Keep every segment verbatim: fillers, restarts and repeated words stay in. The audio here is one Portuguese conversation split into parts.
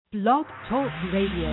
Blog Talk Radio.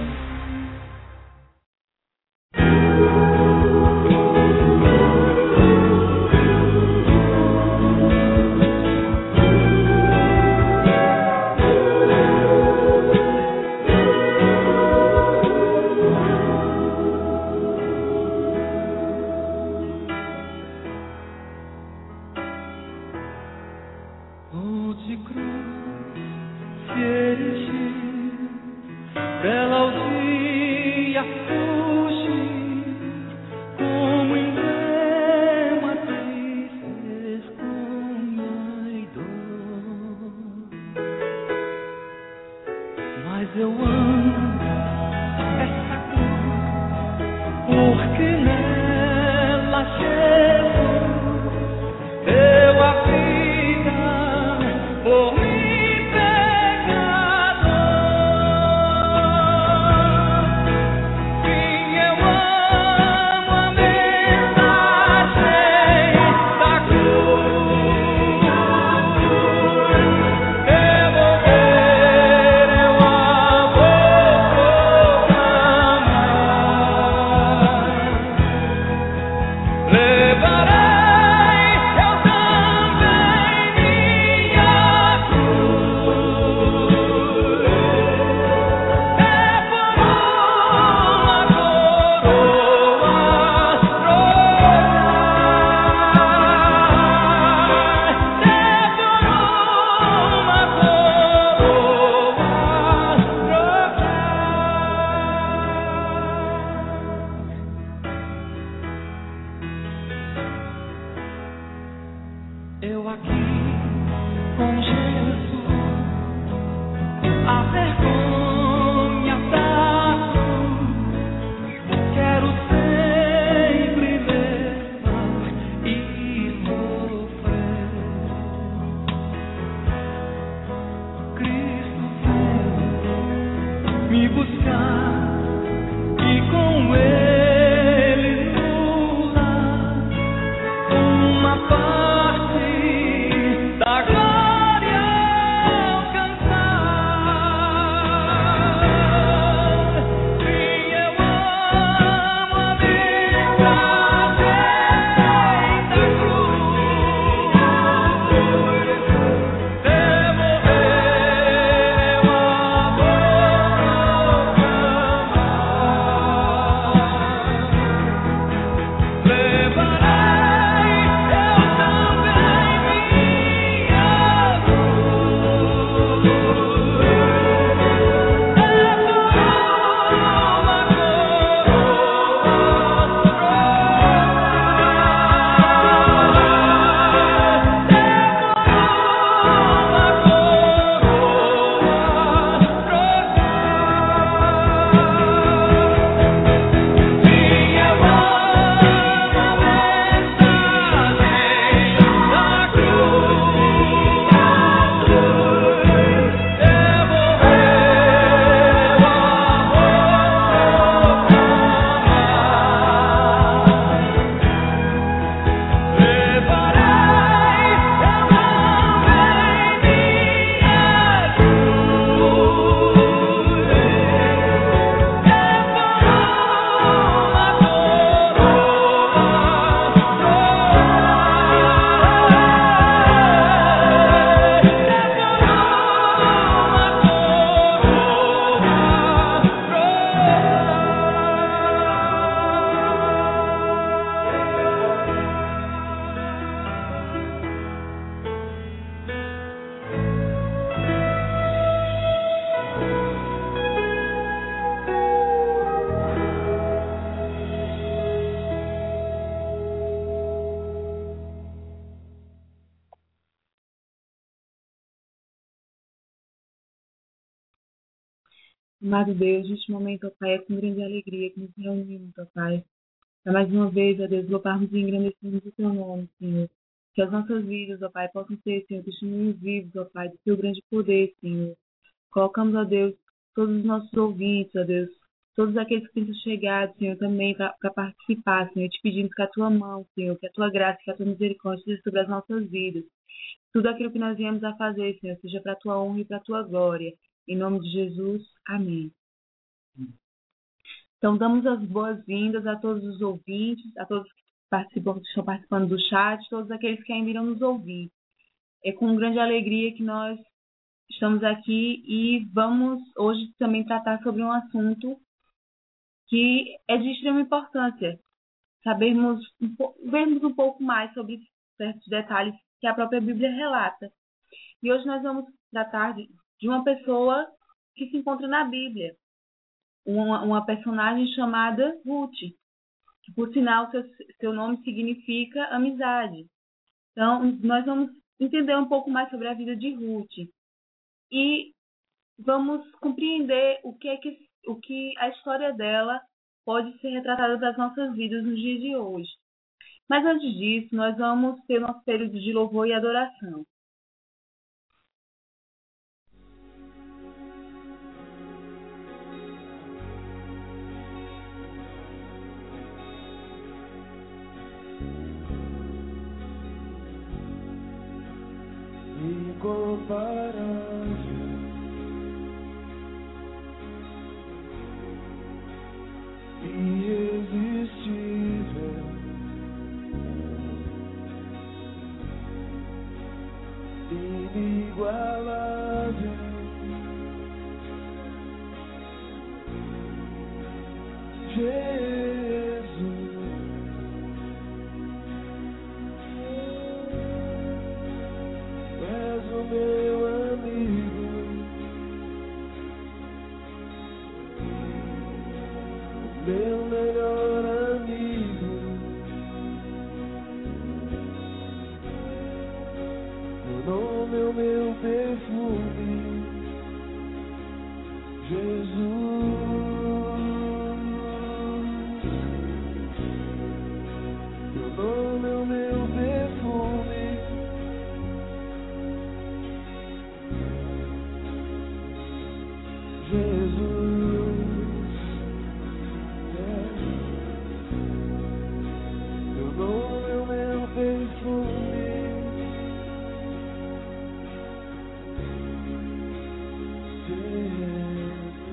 Amado Deus, neste momento, ó Pai, é com grande alegria que nos reunimos, ó Pai, para mais uma vez, ó Deus, louvarmos e engrandecermos o Teu nome, Senhor. Que as nossas vidas, ó Pai, possam ser, Senhor, testemunhos vivos, ó Pai, do Teu grande poder, Senhor. Colocamos, ó Deus, todos os nossos ouvintes, ó Deus, todos aqueles que têm chegado, Senhor, também para participar, Senhor, te pedimos que a Tua mão, Senhor, que a Tua graça, que a Tua misericórdia seja sobre as nossas vidas. Tudo aquilo que nós viemos a fazer, Senhor, seja para a Tua honra e para a Tua glória. Em nome de Jesus, amém. Então, damos as boas-vindas a todos os ouvintes, a todos que participam, que estão participando do chat, todos aqueles que ainda irão nos ouvir. É com grande alegria que nós estamos aqui e vamos hoje também tratar sobre um assunto que é de extrema importância. Sabermos, vermos um pouco mais sobre certos detalhes que a própria Bíblia relata. E hoje nós vamos tratar de, de uma pessoa que se encontra na Bíblia. Uma, uma personagem chamada Ruth, que por sinal seu, seu nome significa amizade. Então, nós vamos entender um pouco mais sobre a vida de Ruth e vamos compreender o que é que, o que a história dela pode ser retratada das nossas vidas nos dias de hoje. Mas antes disso, nós vamos ter nosso período de louvor e adoração. Incomparável, irresistível, inigualável, Jesus. És o meu amigo, meu melhor amigo, meu nome é o meu perfume, Jesus. Meu nome é o meu perfume, Jesus, é. Meu nome é o meu perfume, Jesus.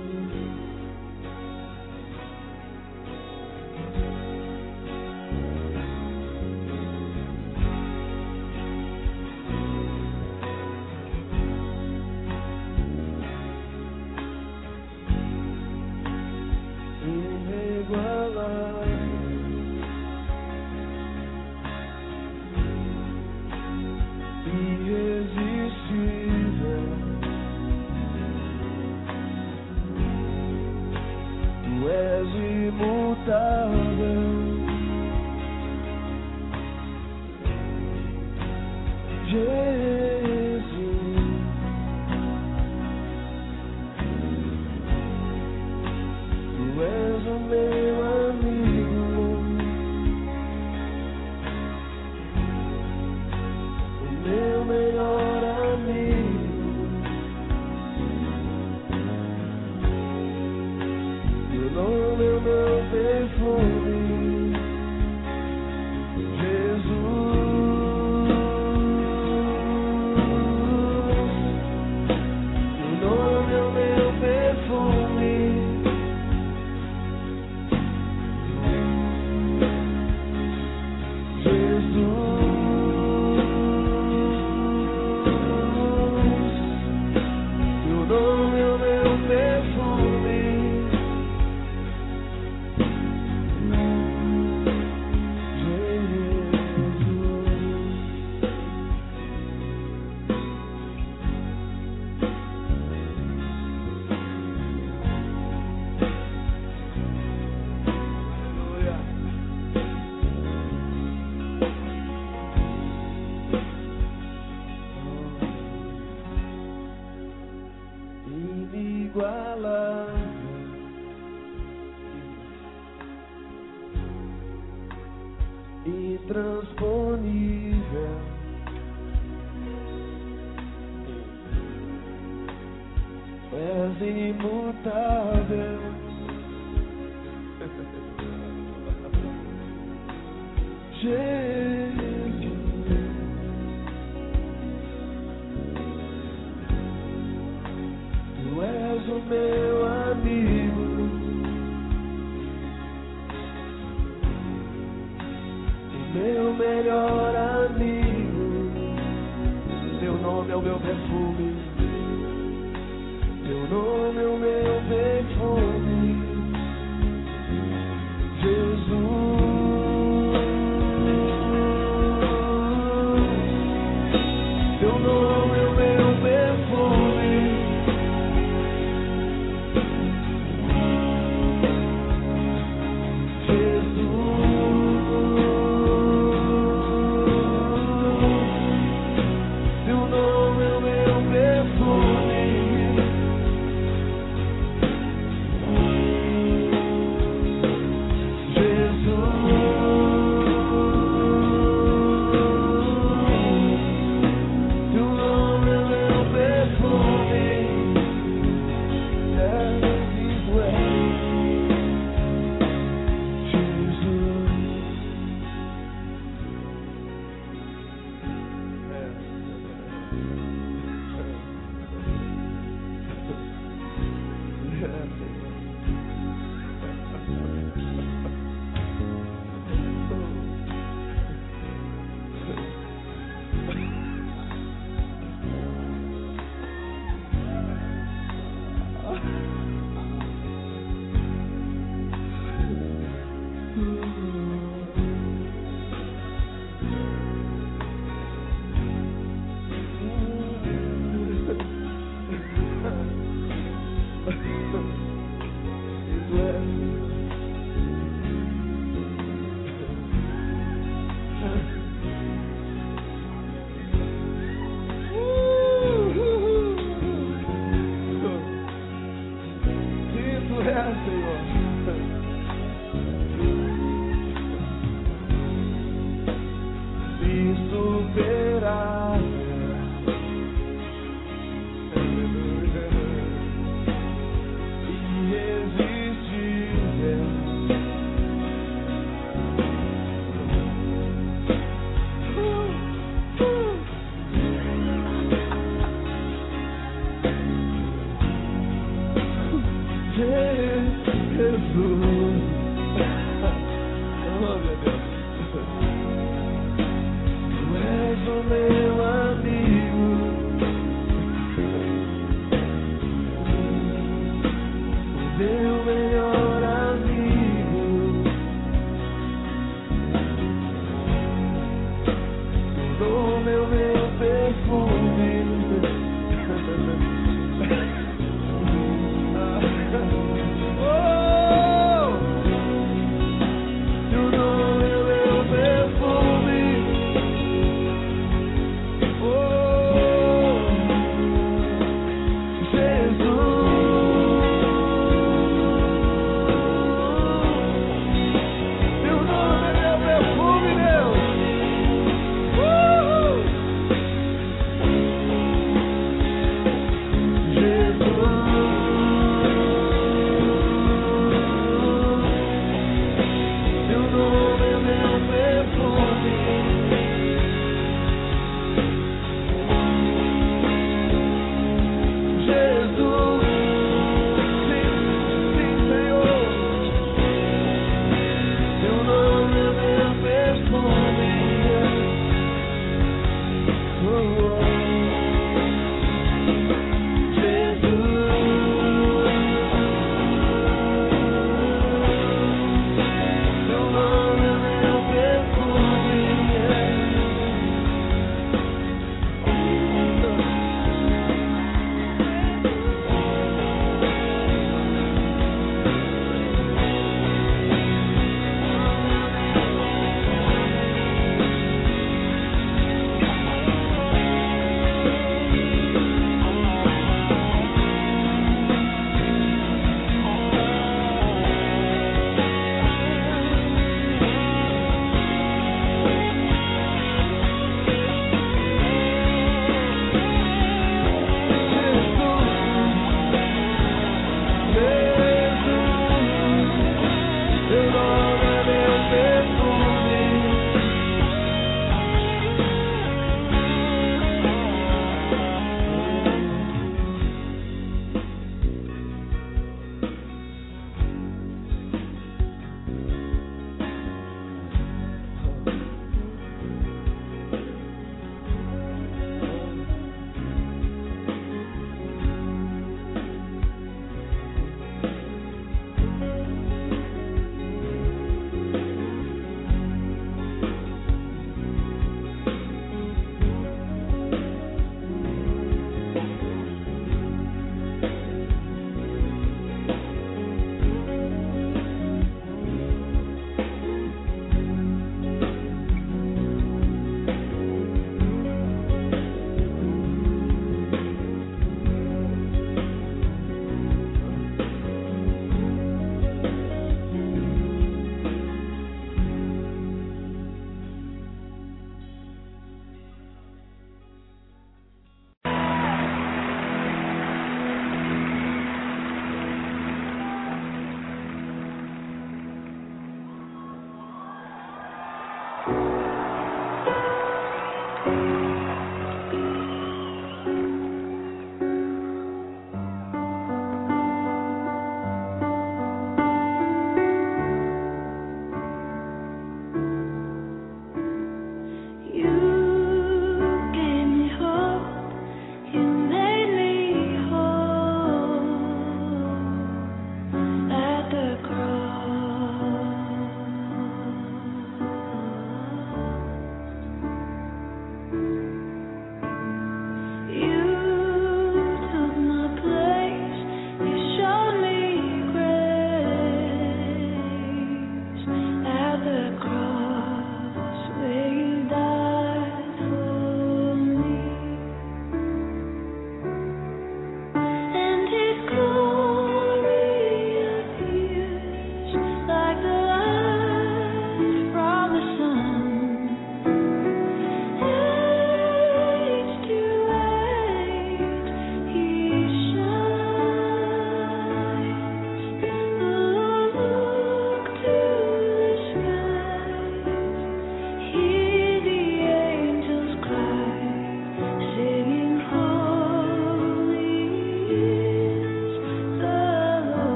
Irresistível, tu és imutável, Jesus. Tu és o meu amigo, meu melhor amigo, teu nome é o meu perfume, Jesus. Teu nome é o meu perfume, Jesus. Inigualável, intransponível, és imutável, Jesus. Tu o meu amigo. Meu melhor amigo, teu nome é o meu perfume, teu nome é o meu perfume, Jesus. Teu nome é o meu perfume, Jesus.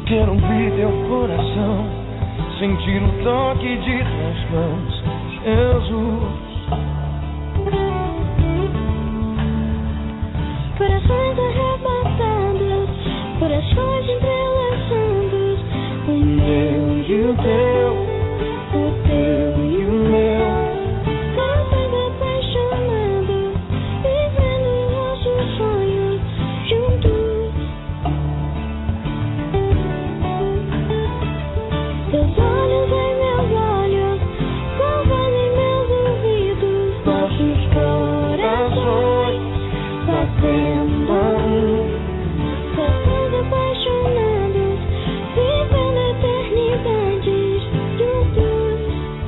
Quero ouvir teu coração, sentir o toque de tuas mãos, Jesus. Corações arrebatados, corações entrelaçados, o meu e o teu, o teu e o meu. Corações apaixonados, vivendo nossos sonhos juntos. Teus olhos em meus olhos, tua voz em meus ouvidos, nossos corações batendo a um. Corações apaixonados, vivendo a eternidade juntos.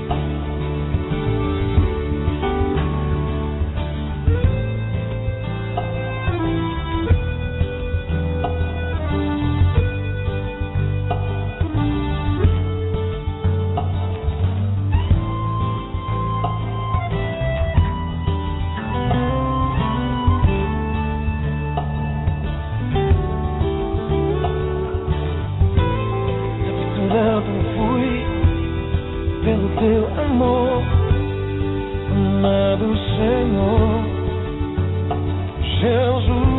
Capturado fui pelo teu amor, amado Senhor Jesus.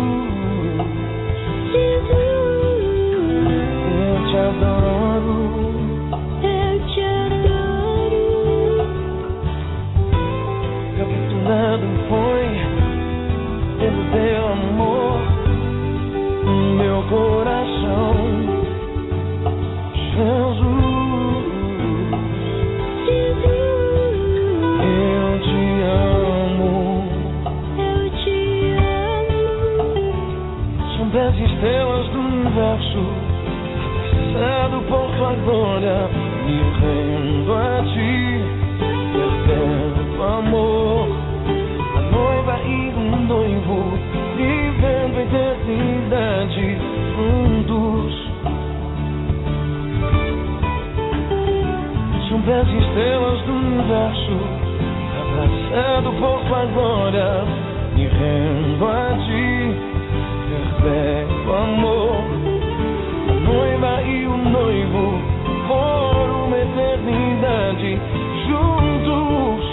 Eu te adoro, Eu te adoro. capturado foi pelo teu amor, meu coração, Jesus. Eu te amo. Eu te amo. São dez estrelas do universo, abraçado por tua glória, me rendo a ti, perpétuo amor, a noiva e o noivo, vivendo a eternidade juntos. São dez estrelas do universo, abraçado por tua glória, me rendo a ti, perpétuo amor, a noiva e o noivo, por uma eternidade juntos.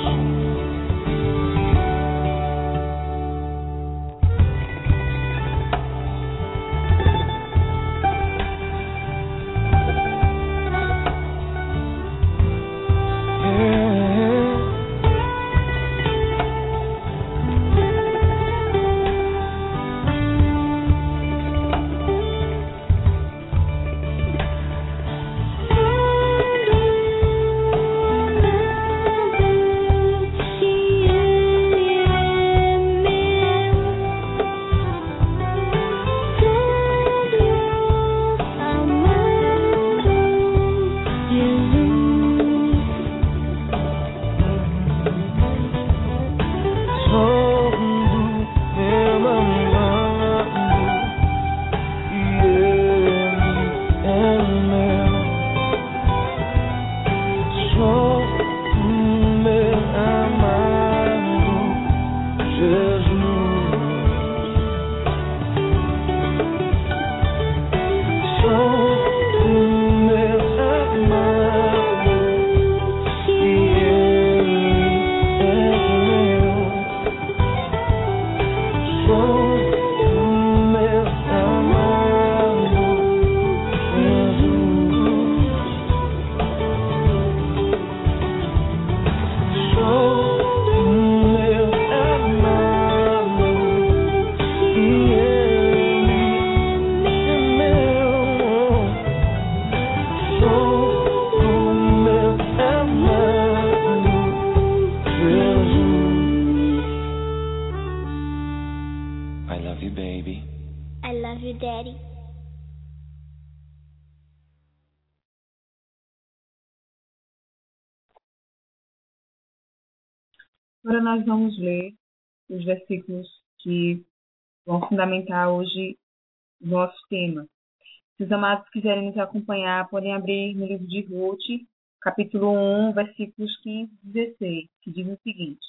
Agora nós vamos ler os versículos que vão fundamentar hoje o nosso tema. Se os amados quiserem nos acompanhar, podem abrir no livro de Ruth, capítulo um, versículos quinze e dezesseis, que diz o seguinte: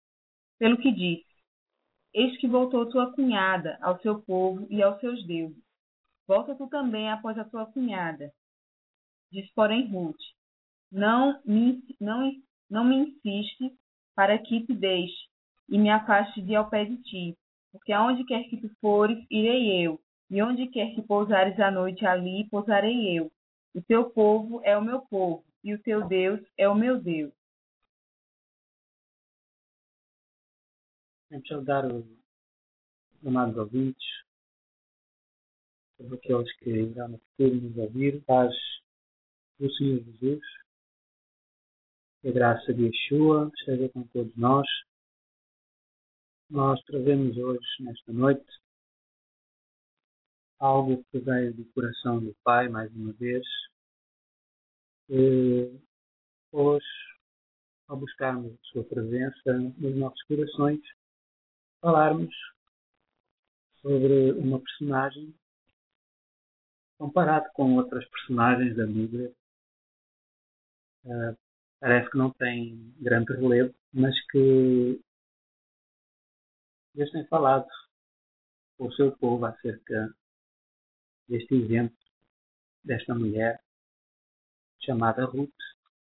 Pelo que disse, eis que voltou tua cunhada ao seu povo e aos seus deuses. Volta tu também após a tua cunhada. Diz, porém, Ruth, não me, não, não me insiste para que te deixe e me afaste de ao pé de ti, porque aonde quer que tu fores, irei eu, e onde quer que pousares a noite, ali pousarei eu. O teu povo é o meu povo, e o teu Deus é o meu Deus. Vamos saudar os amados ouvintes, todos aqueles que irão no futuro nos ouvir. Paz do Senhor Jesus, que a graça de Yeshua esteja com todos nós. Nós trazemos hoje, nesta noite, algo que veio do coração do Pai, mais uma vez. E hoje, ao buscarmos a sua presença nos nossos corações, falarmos sobre uma personagem comparado com outras personagens da Bíblia. Uh, parece que não tem grande relevo, mas que Deus tem falado com o seu povo acerca deste exemplo, desta mulher chamada Ruth,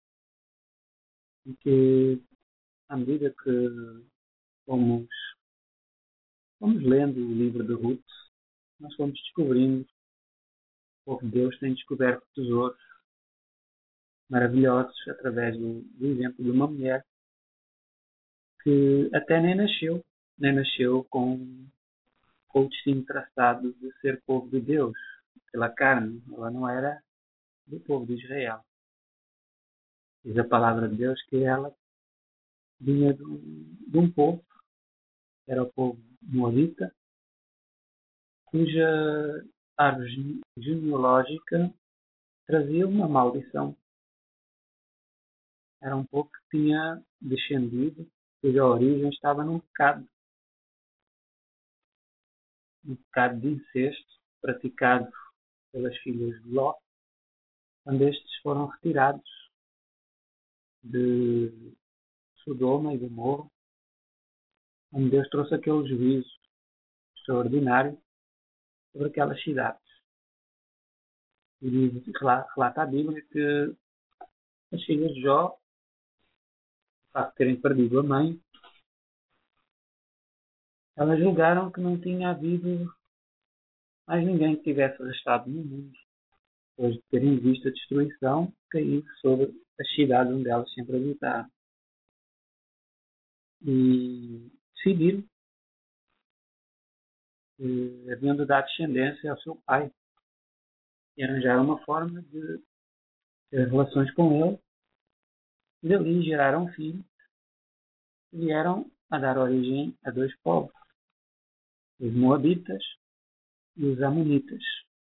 e que, à medida que fomos, fomos lendo o livro de Ruth, nós fomos descobrindo que o povo de Deus tem descoberto tesouros maravilhosos através do, do exemplo de uma mulher que até nem nasceu, nem nasceu com, com o destino traçado de ser povo de Deus pela carne. Ela não era do povo de Israel. Diz a palavra de Deus que ela vinha de um, de um povo, era o povo moabita, cuja árvore genealógica trazia uma maldição. Era um povo que tinha descendido, cuja origem estava num pecado. Um pecado de incesto praticado pelas filhas de Ló, quando estes foram retirados de Sodoma e Gomorra, onde Deus trouxe aquele juízo extraordinário sobre aquelas cidades. E diz, relata a Bíblia que as filhas de Jó, o facto de terem perdido a mãe, elas julgaram que não tinha havido mais ninguém que tivesse restado no mundo, depois de terem visto a destruição cair sobre as cidades onde elas sempre habitaram. E decidiram que haviam de dar descendência ao seu pai e arranjaram uma forma de ter relações com ele, e dali geraram filhos e vieram a dar origem a dois povos, os moabitas e os amonitas.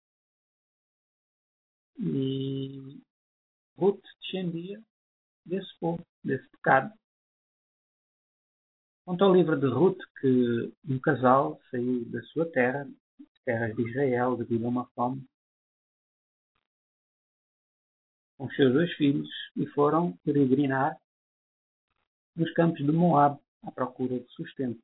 E Ruth descendia desse povo, desse pecado. Conta o livro de Ruth que um casal saiu da sua terra, das terras de Israel, devido a uma fome, com os seus dois filhos, e foram peregrinar nos campos de Moab à procura de sustento.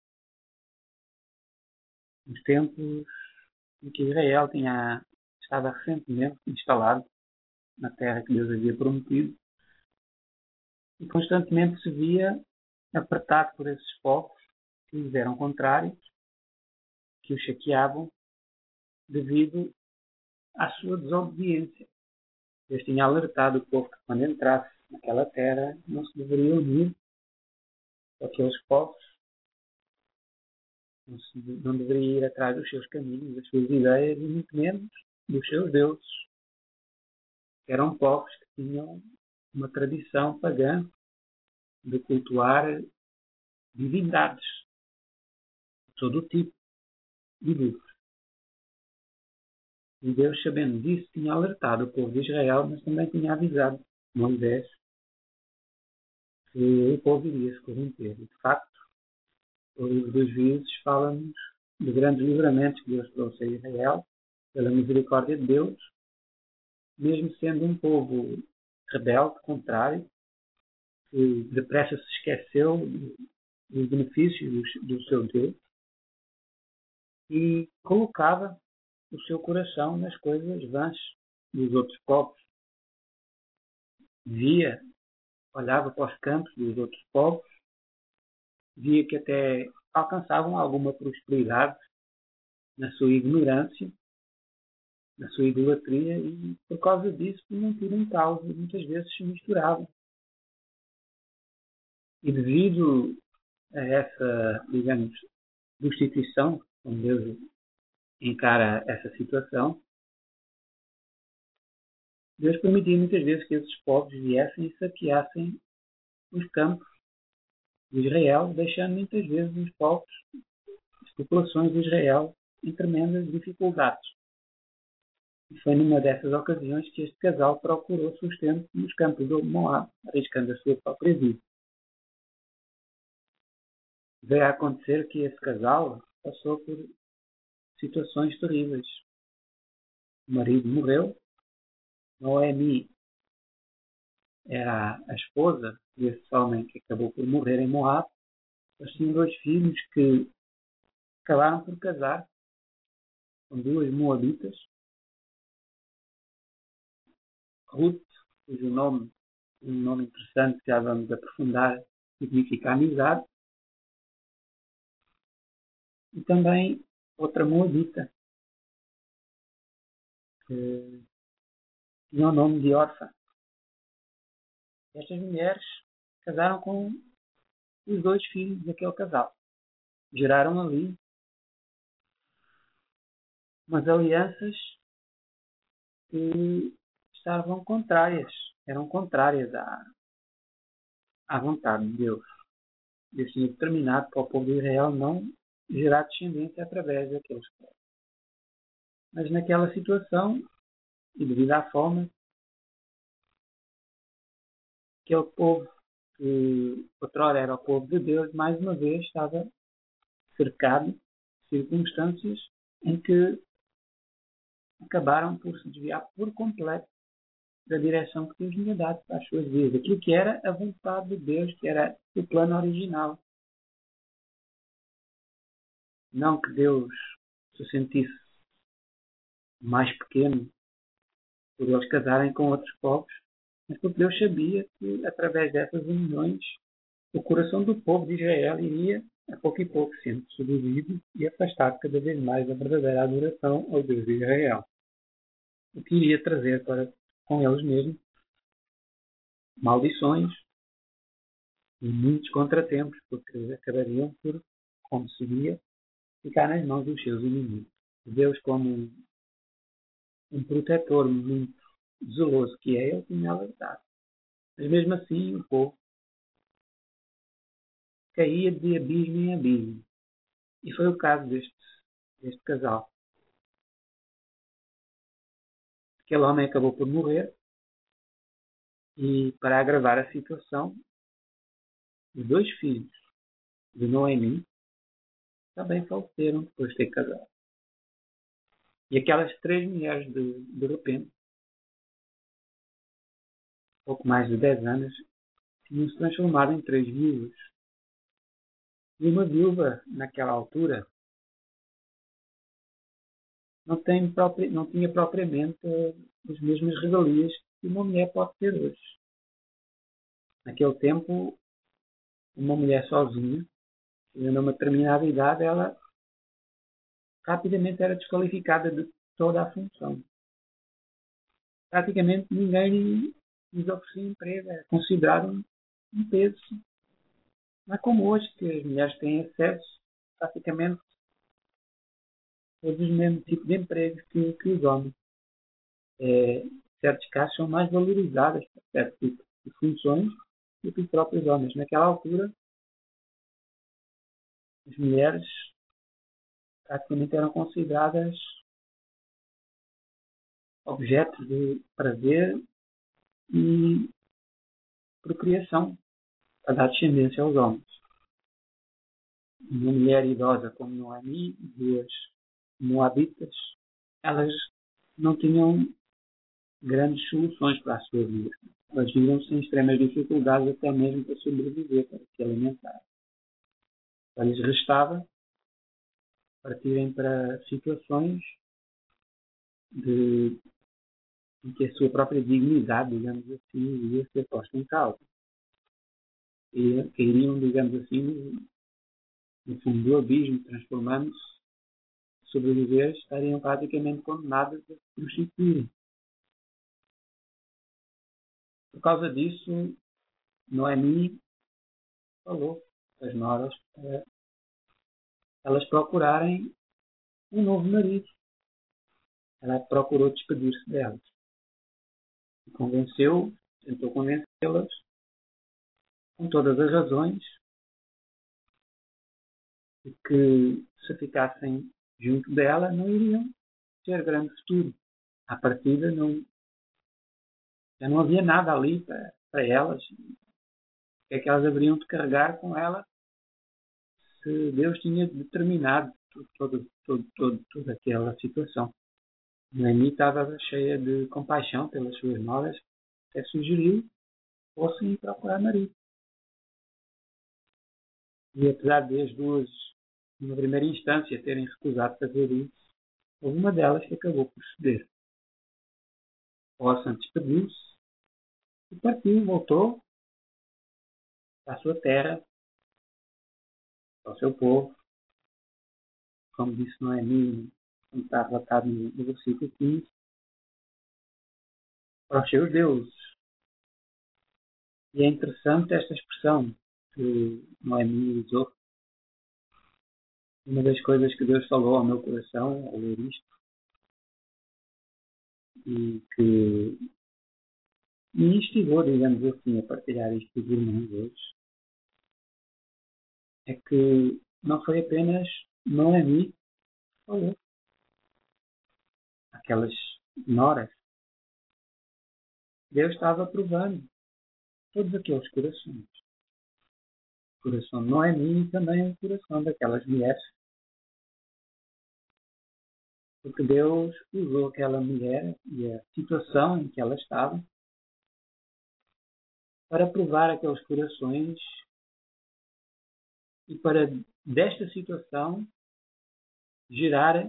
Nos tempos em que Israel tinha estado recentemente instalado na terra que Deus havia prometido, e constantemente se via apertado por esses povos que lhes eram contrários, que o chateavam devido à sua desobediência. Deus tinha alertado o povo que, quando entrasse naquela terra, não se deveria unir com aqueles povos, não, se, não deveria ir atrás dos seus caminhos, das suas ideias, e muito menos dos seus deuses. Eram povos que tinham uma tradição pagã de cultuar divindades de todo o tipo e livros. E Deus, sabendo disso, tinha alertado o povo de Israel, mas também tinha avisado Moisés que o povo iria se corromper. E, de facto, o livro dos Juízes fala-nos de grandes livramentos que Deus trouxe a Israel, pela misericórdia de Deus, mesmo sendo um povo rebelde, contrário, que depressa se esqueceu dos benefícios do, do seu Deus, e colocava o seu coração nas coisas vãs dos outros povos. Via, olhava para os campos dos outros povos, via que até alcançavam alguma prosperidade na sua ignorância, na sua idolatria, e por causa disso, por não terem causa, muitas vezes se misturavam. E devido a essa, digamos, prostituição, como Deus encara essa situação, Deus permitia muitas vezes que esses povos viessem e saqueassem os campos de Israel, deixando muitas vezes os povos, as populações de Israel, em tremendas dificuldades. E foi numa dessas ocasiões que este casal procurou sustento nos campos de Moab, arriscando a sua própria vida. Veio a acontecer que esse casal passou por situações terríveis. O marido morreu, Noemi era a esposa desse homem que acabou por morrer em Moab. Eles tinham dois filhos que acabaram por casar com duas moabitas. Ruth, cujo nome, um nome interessante que já vamos aprofundar, significa amizade. E também outra moabita, que tinha o nome de Orfa. Estas mulheres casaram com os dois filhos daquele casal. Geraram ali umas alianças que estavam contrárias, eram contrárias à, à vontade de Deus. Deus tinha determinado para o povo de Israel não gerar descendência através daqueles povos. Mas naquela situação, e devido à fome, aquele povo que outrora era o povo de Deus, mais uma vez estava cercado de circunstâncias em que acabaram por se desviar por completo da direção que Deus tinha dado para as suas vidas. Aquilo que era a vontade de Deus, que era o plano original. Não que Deus se sentisse mais pequeno por eles casarem com outros povos, mas porque Deus sabia que, através dessas uniões, o coração do povo de Israel iria, a pouco e pouco, sendo seduzido e afastar cada vez mais da verdadeira adoração ao Deus de Israel. O que iria trazer para com eles mesmos maldições e muitos contratempos, porque acabariam por, como se via, ficar nas mãos dos seus inimigos. Deus, como um, um protetor muito zeloso que é, ele tinha alertado. Mas mesmo assim o povo caía de abismo em abismo. E foi o caso deste, deste casal. Aquele homem acabou por morrer e, para agravar a situação, os dois filhos de Noemi também faleceram depois de ter casado. E aquelas três mulheres, de, de repente, pouco mais de dez anos, tinham se transformado em três viúvas. E uma viúva, naquela altura, não, tem própria, não tinha propriamente as mesmas regalias que uma mulher pode ter hoje. Naquele tempo, uma mulher sozinha, chegando a uma determinada idade, ela rapidamente era desqualificada de toda a função. Praticamente ninguém lhes oferecia emprego, era considerado um, um peso. Não é como hoje, que as mulheres têm acesso praticamente a todos os mesmos tipos de empregos que, que os homens. É, certos casos são mais valorizadas para certo tipo de funções do que os próprios homens. Naquela altura, as mulheres praticamente eram consideradas objetos de prazer e procriação para dar descendência aos homens. Uma mulher idosa como Noemi, duas moabitas, elas não tinham grandes soluções para a sua vida. Elas viviam-se em extremas dificuldades até mesmo para sobreviver, para se alimentar. Só lhes restava partirem para situações de em que a sua própria dignidade, digamos assim, ia ser posta em causa. E cairiam, digamos assim, no, no fundo do abismo, transformando-se, sobreviver, estariam praticamente condenados a se prostituírem. Por causa disso, Noemi falou às noras para elas procurarem um novo marido. Ela procurou despedir-se delas. E convenceu, tentou convencê-las com todas as razões de que se ficassem junto dela não iriam ter grande futuro. À partida não, já não havia nada ali para, para elas. O que é que elas haveriam de carregar com ela se Deus tinha determinado todo, todo, todo, toda aquela situação? Noemi estava cheia de compaixão pelas suas noras, até sugeriu que fossem procurar marido. E apesar de as duas, numa primeira instância, terem recusado fazer isso, houve uma delas que acabou por ceder. Orfa despediu-se e partiu, voltou para a sua terra, para o seu povo. Como disse Noemi, como está relatado no, no versículo quinze, para os seus deuses. E é interessante esta expressão que Noemi usou. Uma das coisas que Deus falou ao meu coração ao ler isto, e que me instigou, digamos assim, a partilhar isto com os irmãos hoje, é que não foi apenas Noemi que falou. Aquelas noras. Deus estava provando todos aqueles corações. O coração de Noemi e também o coração daquelas mulheres. Porque Deus usou aquela mulher e a situação em que ela estava para provar aqueles corações e para, desta situação, gerar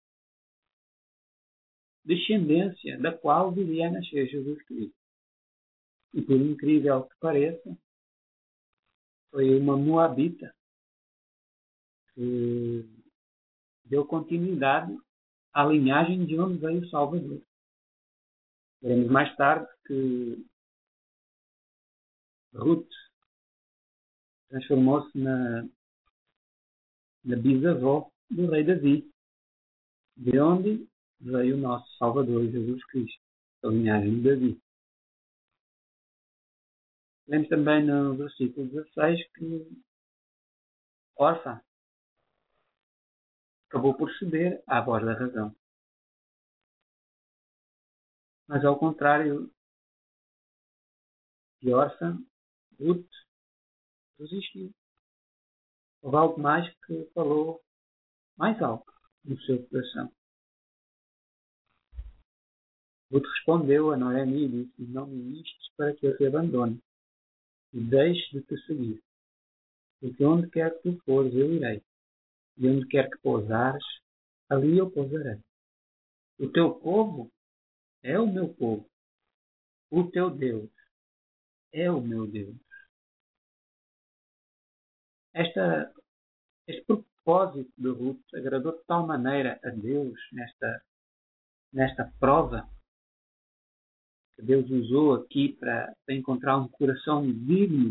descendência da qual viria a nascer Jesus Cristo. E por incrível que pareça, foi uma moabita que deu continuidade à linhagem de onde veio o Salvador. Veremos mais tarde que Ruth transformou-se na, na bisavó do rei Davi, de onde veio o nosso Salvador Jesus Cristo, a linhagem de Davi. Lemos também no versículo dezasseis que Orfa acabou por ceder à voz da razão. Mas ao contrário de Orfa, Ruth resistiu. Houve algo mais que falou mais alto no seu coração. Ruth respondeu a Noemi e disse: não me instes para que eu te abandone e deixe de te seguir. Porque onde quer que tu fores, eu irei. E onde quer que pousares, ali eu pousarei. O teu povo é o meu povo. O teu Deus é o meu Deus. Esta, este propósito de Ruth agradou de tal maneira a Deus nesta, nesta prova, que Deus usou aqui para, para encontrar um coração digno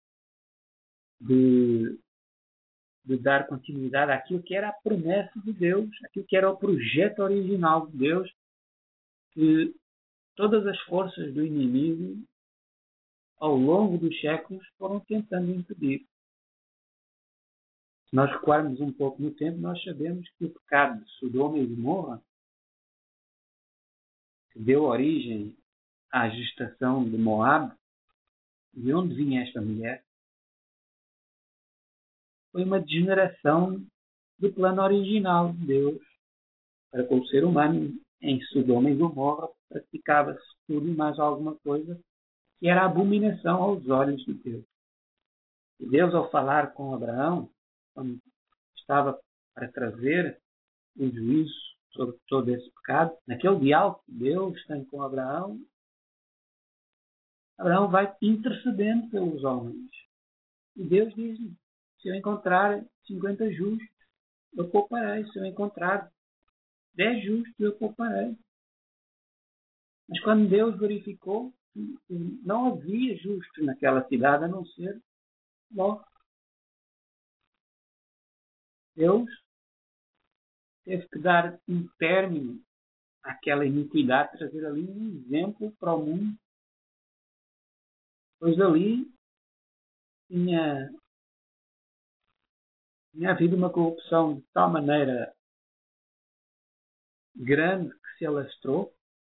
de, de dar continuidade àquilo que era a promessa de Deus, aquilo que era o projeto original de Deus, que todas as forças do inimigo, ao longo dos séculos, foram tentando impedir. Se nós recuarmos um pouco no tempo, nós sabemos que o pecado de Sodoma e Gomorra, que deu origem à gestação de Moab, de onde vinha esta mulher, foi uma degeneração do plano original de Deus para com o ser humano. Em Sodoma e Gomorra praticava-se tudo e mais alguma coisa que era abominação aos olhos de Deus. E Deus, ao falar com Abraão, quando estava para trazer o juízo sobre todo esse pecado, naquele diálogo que Deus tem com Abraão, Abraão vai intercedendo pelos homens. E Deus diz-lhe, se eu encontrar cinquenta justos, eu pouparei. Se eu encontrar dez justos, eu pouparei. Mas quando Deus verificou que não havia justos naquela cidade, a não ser Ló, Deus teve que dar um término àquela iniquidade, trazer ali um exemplo para o mundo. Pois ali tinha, tinha havido uma corrupção de tal maneira grande que se alastrou,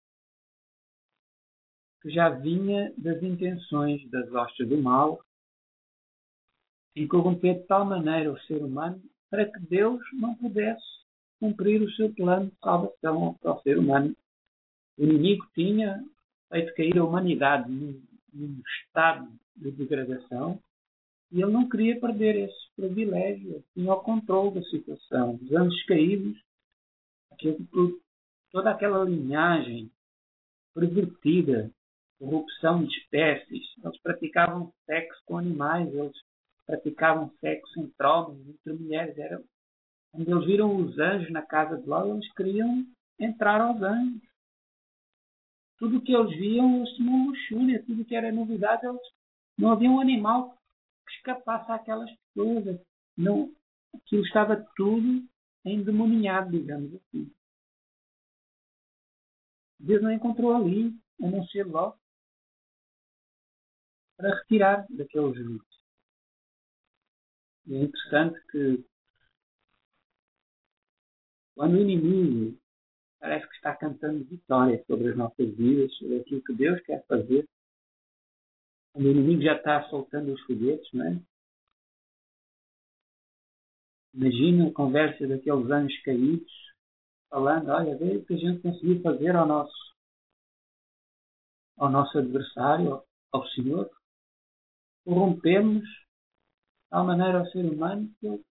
que já vinha das intenções das hostes do mal em corromper de tal maneira o ser humano para que Deus não pudesse cumprir o seu plano de salvação para o ser humano. O inimigo tinha feito cair a humanidade num, num estado de degradação e ele não queria perder esse privilégio. Ele tinha o controle da situação. Os anjos caídos, aquilo, toda aquela linhagem pervertida, corrupção de espécies, eles praticavam sexo com animais, eles praticavam sexo entre homens, entre mulheres. Era, quando eles viram os anjos na casa de Ló, eles queriam entrar aos anjos. Tudo o que eles viam, eles tinham luxúria, tudo o que era novidade, eles, não havia um animal que escapasse àquelas pessoas. Não, aquilo estava tudo endemoniado, digamos assim. Deus não encontrou ali, a não ser Ló, para retirar daqueles juízos. É interessante que quando o inimigo parece que está cantando vitória sobre as nossas vidas, sobre aquilo que Deus quer fazer, quando o inimigo já está soltando os foguetes, não é? Imagina a conversa daqueles anjos caídos, falando, olha, vê o que a gente conseguiu fazer ao nosso, ao nosso adversário, ao, ao Senhor. Corrompemos de tal maneira ao ser humano que ele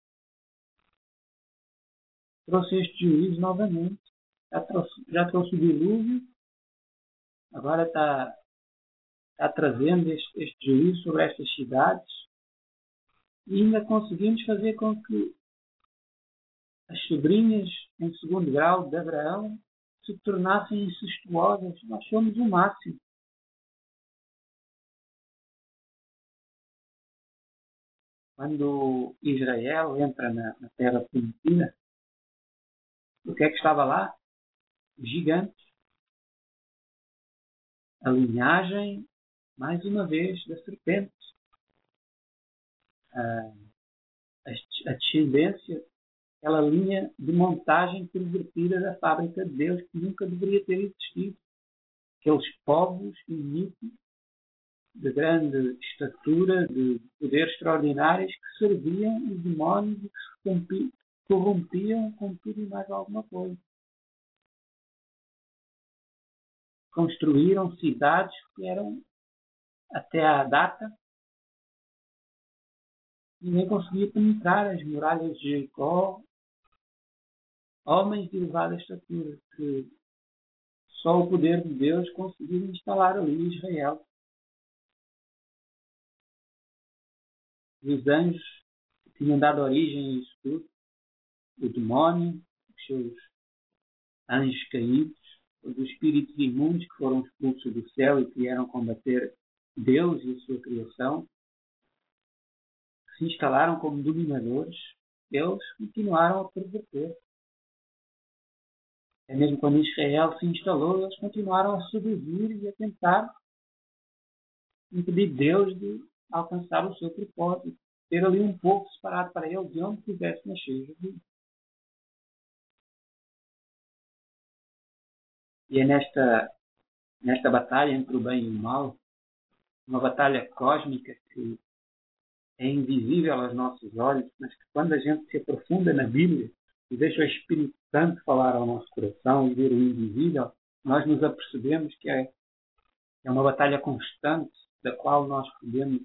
trouxe este juízo novamente. Já trouxe, já trouxe o dilúvio, agora está, está trazendo este, este juízo sobre estas cidades e ainda conseguimos fazer com que as sobrinhas em segundo grau de Abraão se tornassem incestuosas. Nós somos o máximo. Quando Israel entra na, na terra prometida, o que é que estava lá? Gigantes. A linhagem, mais uma vez, da serpente. A, a descendência, aquela linha de montagem pervertida da fábrica de Deus que nunca deveria ter existido. Aqueles povos iníquos, de grande estatura, de poderes extraordinários, que serviam os demónios e que se corrompiam com tudo e mais alguma coisa. Construíram cidades que eram, até à data, ninguém conseguia penetrar as muralhas de Jericó. Homens de elevada estatura, que só o poder de Deus conseguiu instalar ali Israel. E os anjos que tinham dado origem a isso tudo, o demónio, os seus anjos caídos, os espíritos imundos que foram expulsos do céu e que vieram combater Deus e a sua criação, que se instalaram como dominadores, eles continuaram a perverter. É mesmo quando Israel se instalou, eles continuaram a seduzir e a tentar impedir Deus de alcançar o seu propósito, ter ali um povo separado para ele de onde quisesse nascer Jesus. E é nesta, nesta batalha entre o bem e o mal, uma batalha cósmica que é invisível aos nossos olhos, mas que quando a gente se aprofunda na Bíblia e deixa o Espírito Santo falar ao nosso coração e ver o invisível, nós nos apercebemos que é, é uma batalha constante da qual nós podemos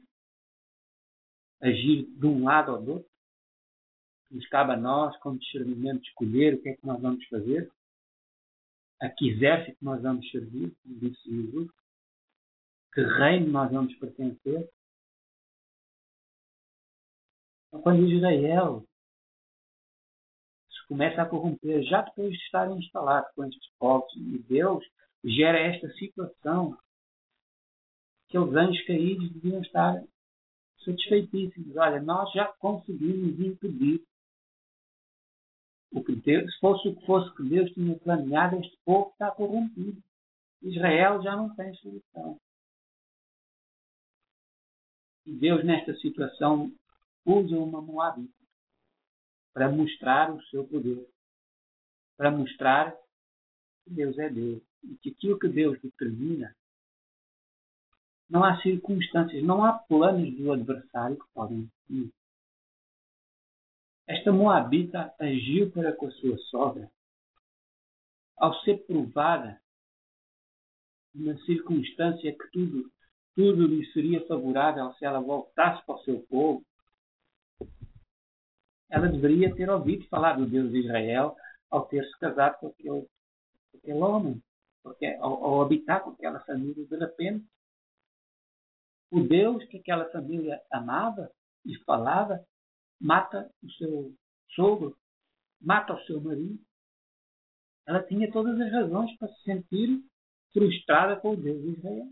agir de um lado ou do outro. Nos cabe a nós, com discernimento, escolher o que é que nós vamos fazer. a que exército nós vamos servir, como disse Jesus, que reino nós vamos pertencer. Então, quando Israel se começa a corromper, já depois de estarem instalados com estes povos, e Deus gera esta situação, que os anjos caídos deviam estar satisfeitíssimos. Olha, nós já conseguimos impedir o que Deus, se fosse o que fosse que Deus tinha planeado, este povo está corrompido. Israel já não tem solução. E Deus, nesta situação, usa uma Moabita para mostrar o seu poder, para mostrar que Deus é Deus e que aquilo que Deus determina, não há circunstâncias, não há planos do adversário que podem ir. Esta Moabita agiu para com a sua sogra, ao ser provada numa circunstância que tudo, tudo lhe seria favorável se ela voltasse para o seu povo. Ela deveria ter ouvido falar do Deus de Israel ao ter se casado com aquele, com aquele homem, porque ao, ao habitar com aquela família, de repente, o Deus que aquela família amava e falava, mata o seu sogro, mata o seu marido. Ela tinha todas as razões para se sentir frustrada com o Deus de Israel.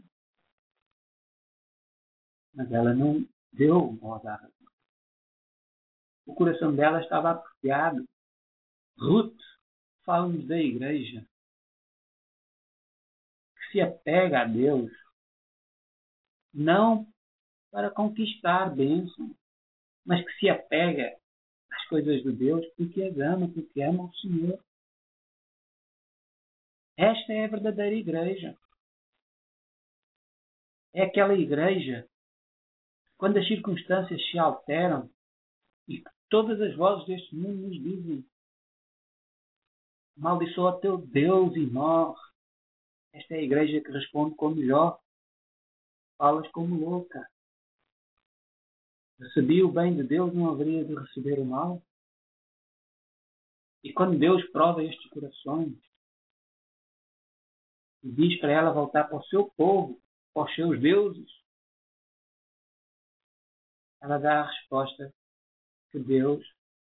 Mas ela não deu voz à razão. O coração dela estava apropriado. Ruth fala-nos da igreja que se apega a Deus não para conquistar bênção, mas que se apega às coisas de Deus porque as ama, porque ama o Senhor. Esta é a verdadeira igreja. É aquela igreja quando as circunstâncias se alteram e todas as vozes deste mundo nos dizem: amaldiçoa teu Deus e morre. Esta é a igreja que responde como Jó: falas como louca. Recebi o bem de Deus, não haveria de receber o mal. E quando Deus prova estes corações e diz para ela voltar para o seu povo, para os seus deuses, ela dá a resposta que Deus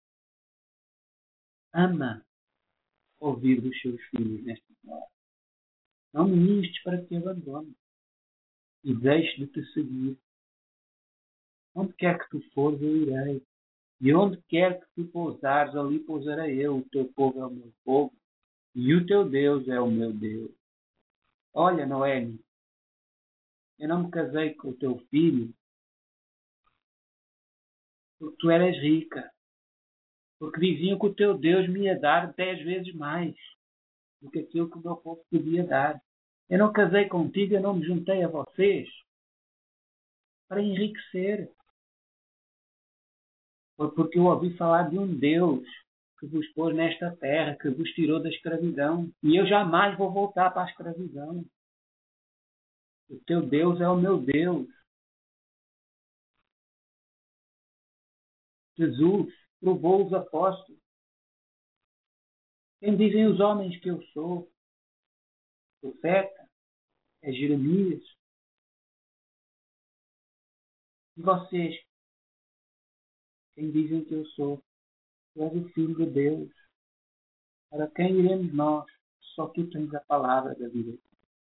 ama ouvir dos seus filhos nesta hora. Não me instes para que te abandone e deixe de te seguir. Onde quer que tu fores, eu irei. E onde quer que tu pousares, ali pousarei eu. O teu povo é o meu povo e o teu Deus é o meu Deus. Olha, Noemi, eu não me casei com o teu filho porque tu eras rica, porque diziam que o teu Deus me ia dar dez vezes mais do que aquilo que o meu povo podia dar. Eu não casei contigo, eu não me juntei a vocês para enriquecer. Foi porque eu ouvi falar de um Deus que vos pôs nesta terra, que vos tirou da escravidão. E eu jamais vou voltar para a escravidão. O teu Deus é o meu Deus. Jesus provou os apóstolos. Quem dizem os homens que eu sou? Profeta? É Jeremias? E vocês? Quem dizem que eu sou? Tu és o Filho de Deus. Para quem iremos nós? Só tu tens a palavra da vida.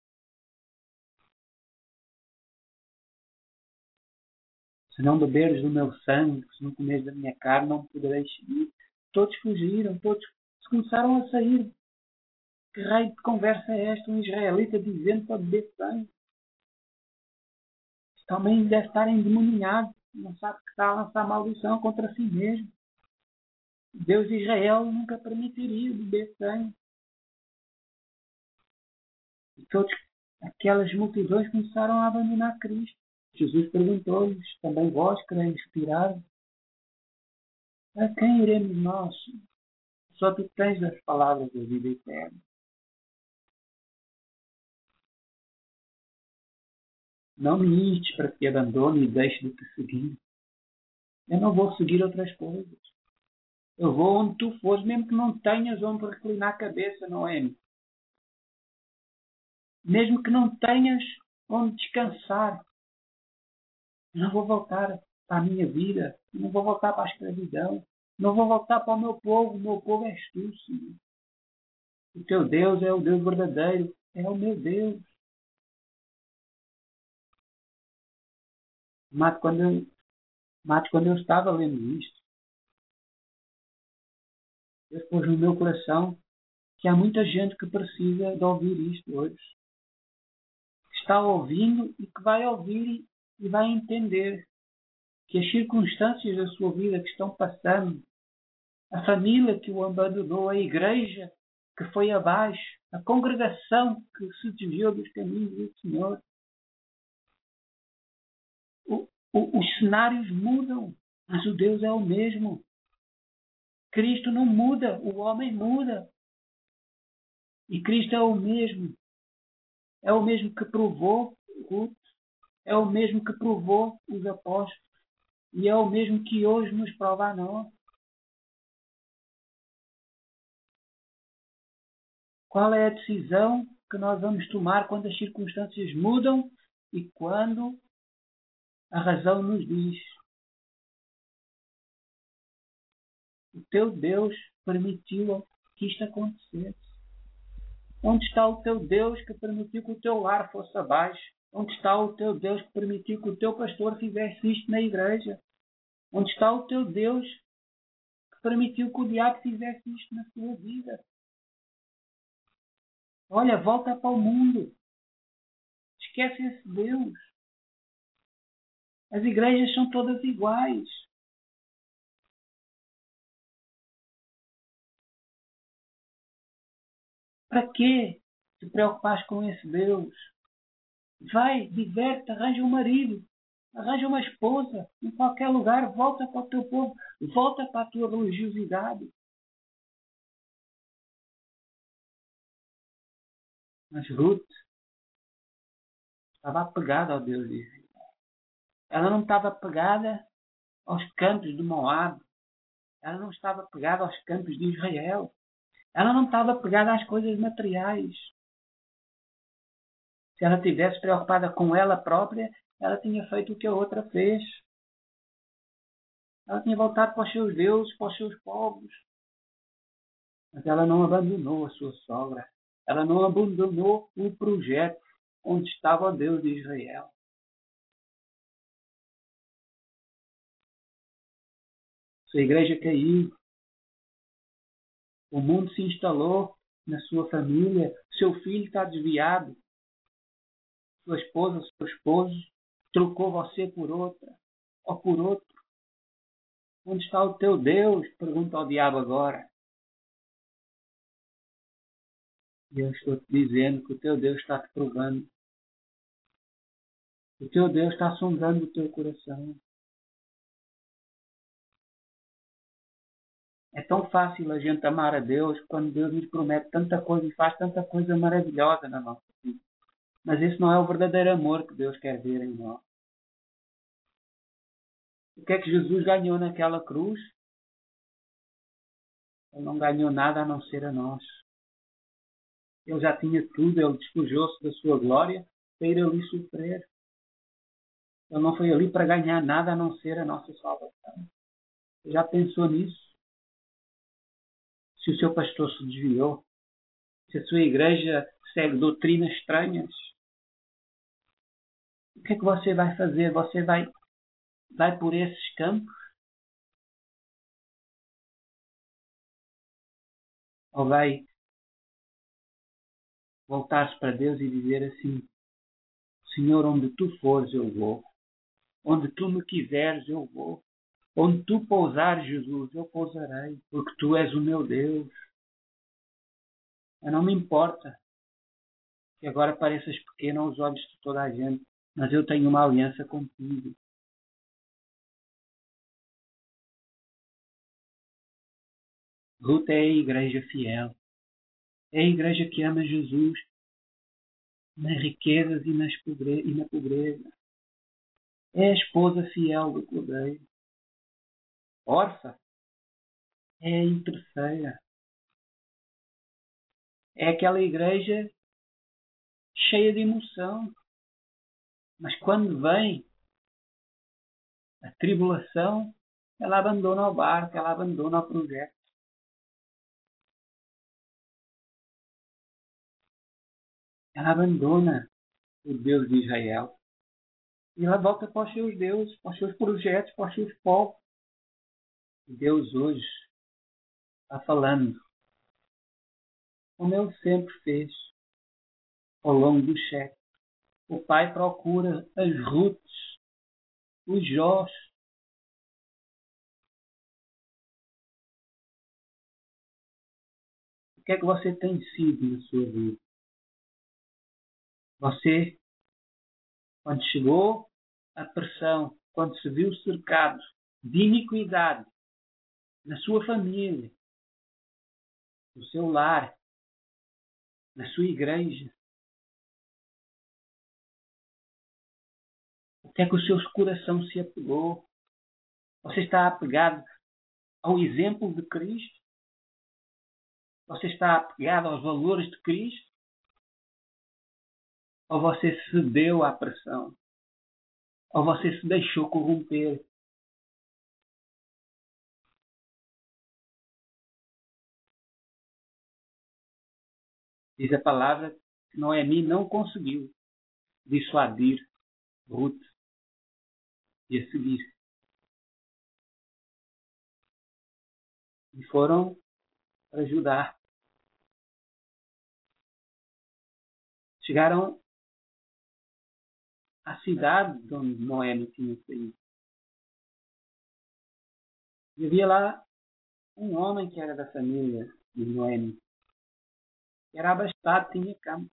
Se não beberes do meu sangue, se não comeres da minha carne, não me podereis seguir. Todos fugiram, todos começaram a sair. Que raio de conversa é esta? Um israelita dizendo para beber sangue. Também deve estar endemoniado. Não sabe que está a lançar maldição contra si mesmo. Deus de Israel nunca permitiria beber sangue. E todas aquelas multidões começaram a abandonar Cristo. Jesus perguntou-lhes: também vós quereis retirar? A quem iremos nós? Só tu tens as palavras da vida eterna. Não me instes para que te abandone e deixe de te seguir. Eu não vou seguir outras coisas. Eu vou onde tu fores, mesmo que não tenhas onde reclinar a cabeça, Noemi. mesmo que não tenhas onde descansar. Eu não vou voltar para a minha vida, eu não vou voltar para a escravidão, não vou voltar para o meu povo, o meu povo és tu, Senhor. O teu Deus é o Deus verdadeiro, é o meu Deus. Mas quando eu, mas quando eu estava lendo isto, Deus pôs no meu coração que há muita gente que precisa de ouvir isto hoje. Que está ouvindo e que vai ouvir e vai entender que as circunstâncias da sua vida que estão passando, a família que o abandonou, a igreja que foi abaixo, a congregação que se desviou dos caminhos do Senhor, o, o, os cenários mudam, mas o Deus é o mesmo. Cristo não muda, o homem muda. E Cristo é o mesmo. É o mesmo que provou Ruth, é o mesmo que provou os apóstolos, e é o mesmo que hoje nos prova a nós. Qual é a decisão que nós vamos tomar quando as circunstâncias mudam e quando a razão nos diz: o teu Deus permitiu que isto acontecesse? Onde está o teu Deus que permitiu que o teu lar fosse abaixo? Onde está o teu Deus que permitiu que o teu pastor fizesse isto na igreja? Onde está o teu Deus que permitiu que o diabo fizesse isto na sua vida? Olha, volta para o mundo. Esquece esse Deus. As igrejas são todas iguais. Para quê te preocupares com esse Deus? Vai, diverte, arranja um marido, arranja uma esposa, em qualquer lugar, volta para o teu povo, volta para a tua religiosidade. Mas Ruth estava apegada ao Deus de Israel. Ela não estava apegada aos campos de Moab. Ela não estava apegada aos campos de Israel. Ela não estava apegada às coisas materiais. Se ela estivesse preocupada com ela própria, ela tinha feito o que a outra fez. Ela tinha voltado para os seus deuses, para os seus povos. Mas ela não abandonou a sua sogra. Ela não abandonou o projeto onde estava o Deus de Israel. Sua igreja caiu. O mundo se instalou na sua família. Seu filho está desviado. Sua esposa, seu esposo, trocou você por outra ou por outro. Onde está o teu Deus? Pergunta ao diabo agora. E eu estou te dizendo que o teu Deus está te provando. O teu Deus está sondando o teu coração. É tão fácil a gente amar a Deus quando Deus nos promete tanta coisa e faz tanta coisa maravilhosa na nossa vida. Mas esse não é o verdadeiro amor que Deus quer ver em nós. O que é que Jesus ganhou naquela cruz? Ele não ganhou nada a não ser a nós. Ele já tinha tudo, ele despojou-se da sua glória para ir ali sofrer. Ele não foi ali para ganhar nada a não ser a nossa salvação. Você já pensou nisso? Se o seu pastor se desviou, se a sua igreja segue doutrinas estranhas, o que é que você vai fazer? Você vai, vai por esses campos? Ou vai voltar-se para Deus e dizer assim: Senhor, onde tu fores eu vou. Onde tu me quiseres eu vou. Onde tu pousares, Jesus, eu pousarei. Porque tu és o meu Deus. Eu não me importa que agora pareças pequeno aos olhos de toda a gente. Mas eu tenho uma aliança contigo. Ruth é a igreja fiel. É a igreja que ama Jesus nas riquezas e, nas pobre... e na pobreza. É a esposa fiel do Cordeiro. Órfã é a interesseira. É aquela igreja cheia de emoção. Mas quando vem a tribulação, ela abandona o barco, ela abandona o projeto. Ela abandona o Deus de Israel. E ela volta para os seus deuses, para os seus projetos, para os seus povos. E Deus hoje está falando, como Ele sempre fez ao longo dos séculos. O Pai procura as Ruths, os Jós. O que é que você tem sido na sua vida? Você, quando chegou a pressão, quando se viu cercado de iniquidade na sua família, no seu lar, na sua igreja, o que é que o seu coração se apegou? Você está apegado ao exemplo de Cristo? Você está apegado aos valores de Cristo? Ou você cedeu à pressão? Ou você se deixou corromper? Diz a palavra que Noemi não conseguiu dissuadir Ruth e a seguir. E foram para ajudar. Chegaram à cidade de onde Noemi tinha saído. E havia lá um homem que era da família de Noemi. Era abastado, tinha campo.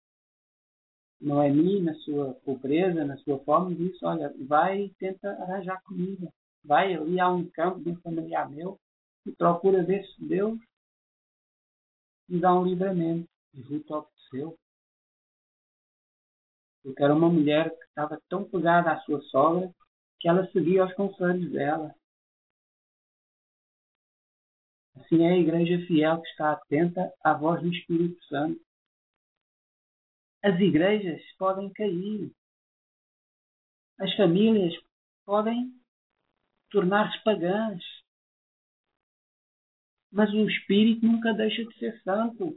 Noemi, na sua pobreza, na sua fome, disse, olha, vai e tenta arranjar comida. Vai ali a um campo de um familiar meu e procura ver se Deus me dá um livramento. E Ruth obedeceu. Porque era uma mulher que estava tão pegada à sua sogra que ela seguia os conselhos dela. Assim é a igreja fiel que está atenta à voz do Espírito Santo. As igrejas podem cair. As famílias podem tornar-se pagãs. Mas o Espírito nunca deixa de ser santo.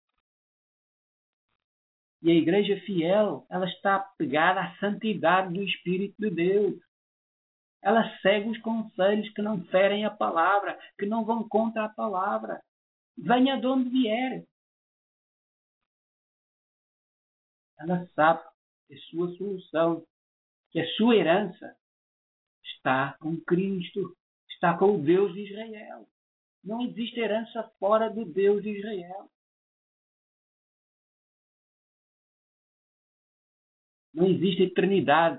E a igreja fiel, ela está apegada à santidade do Espírito de Deus. Ela segue os conselhos que não ferem a palavra, que não vão contra a palavra. Venha de onde vier. Ela sabe que a sua solução, que a sua herança está com Cristo, está com o Deus de Israel. Não existe herança fora do Deus de Israel. Não existe eternidade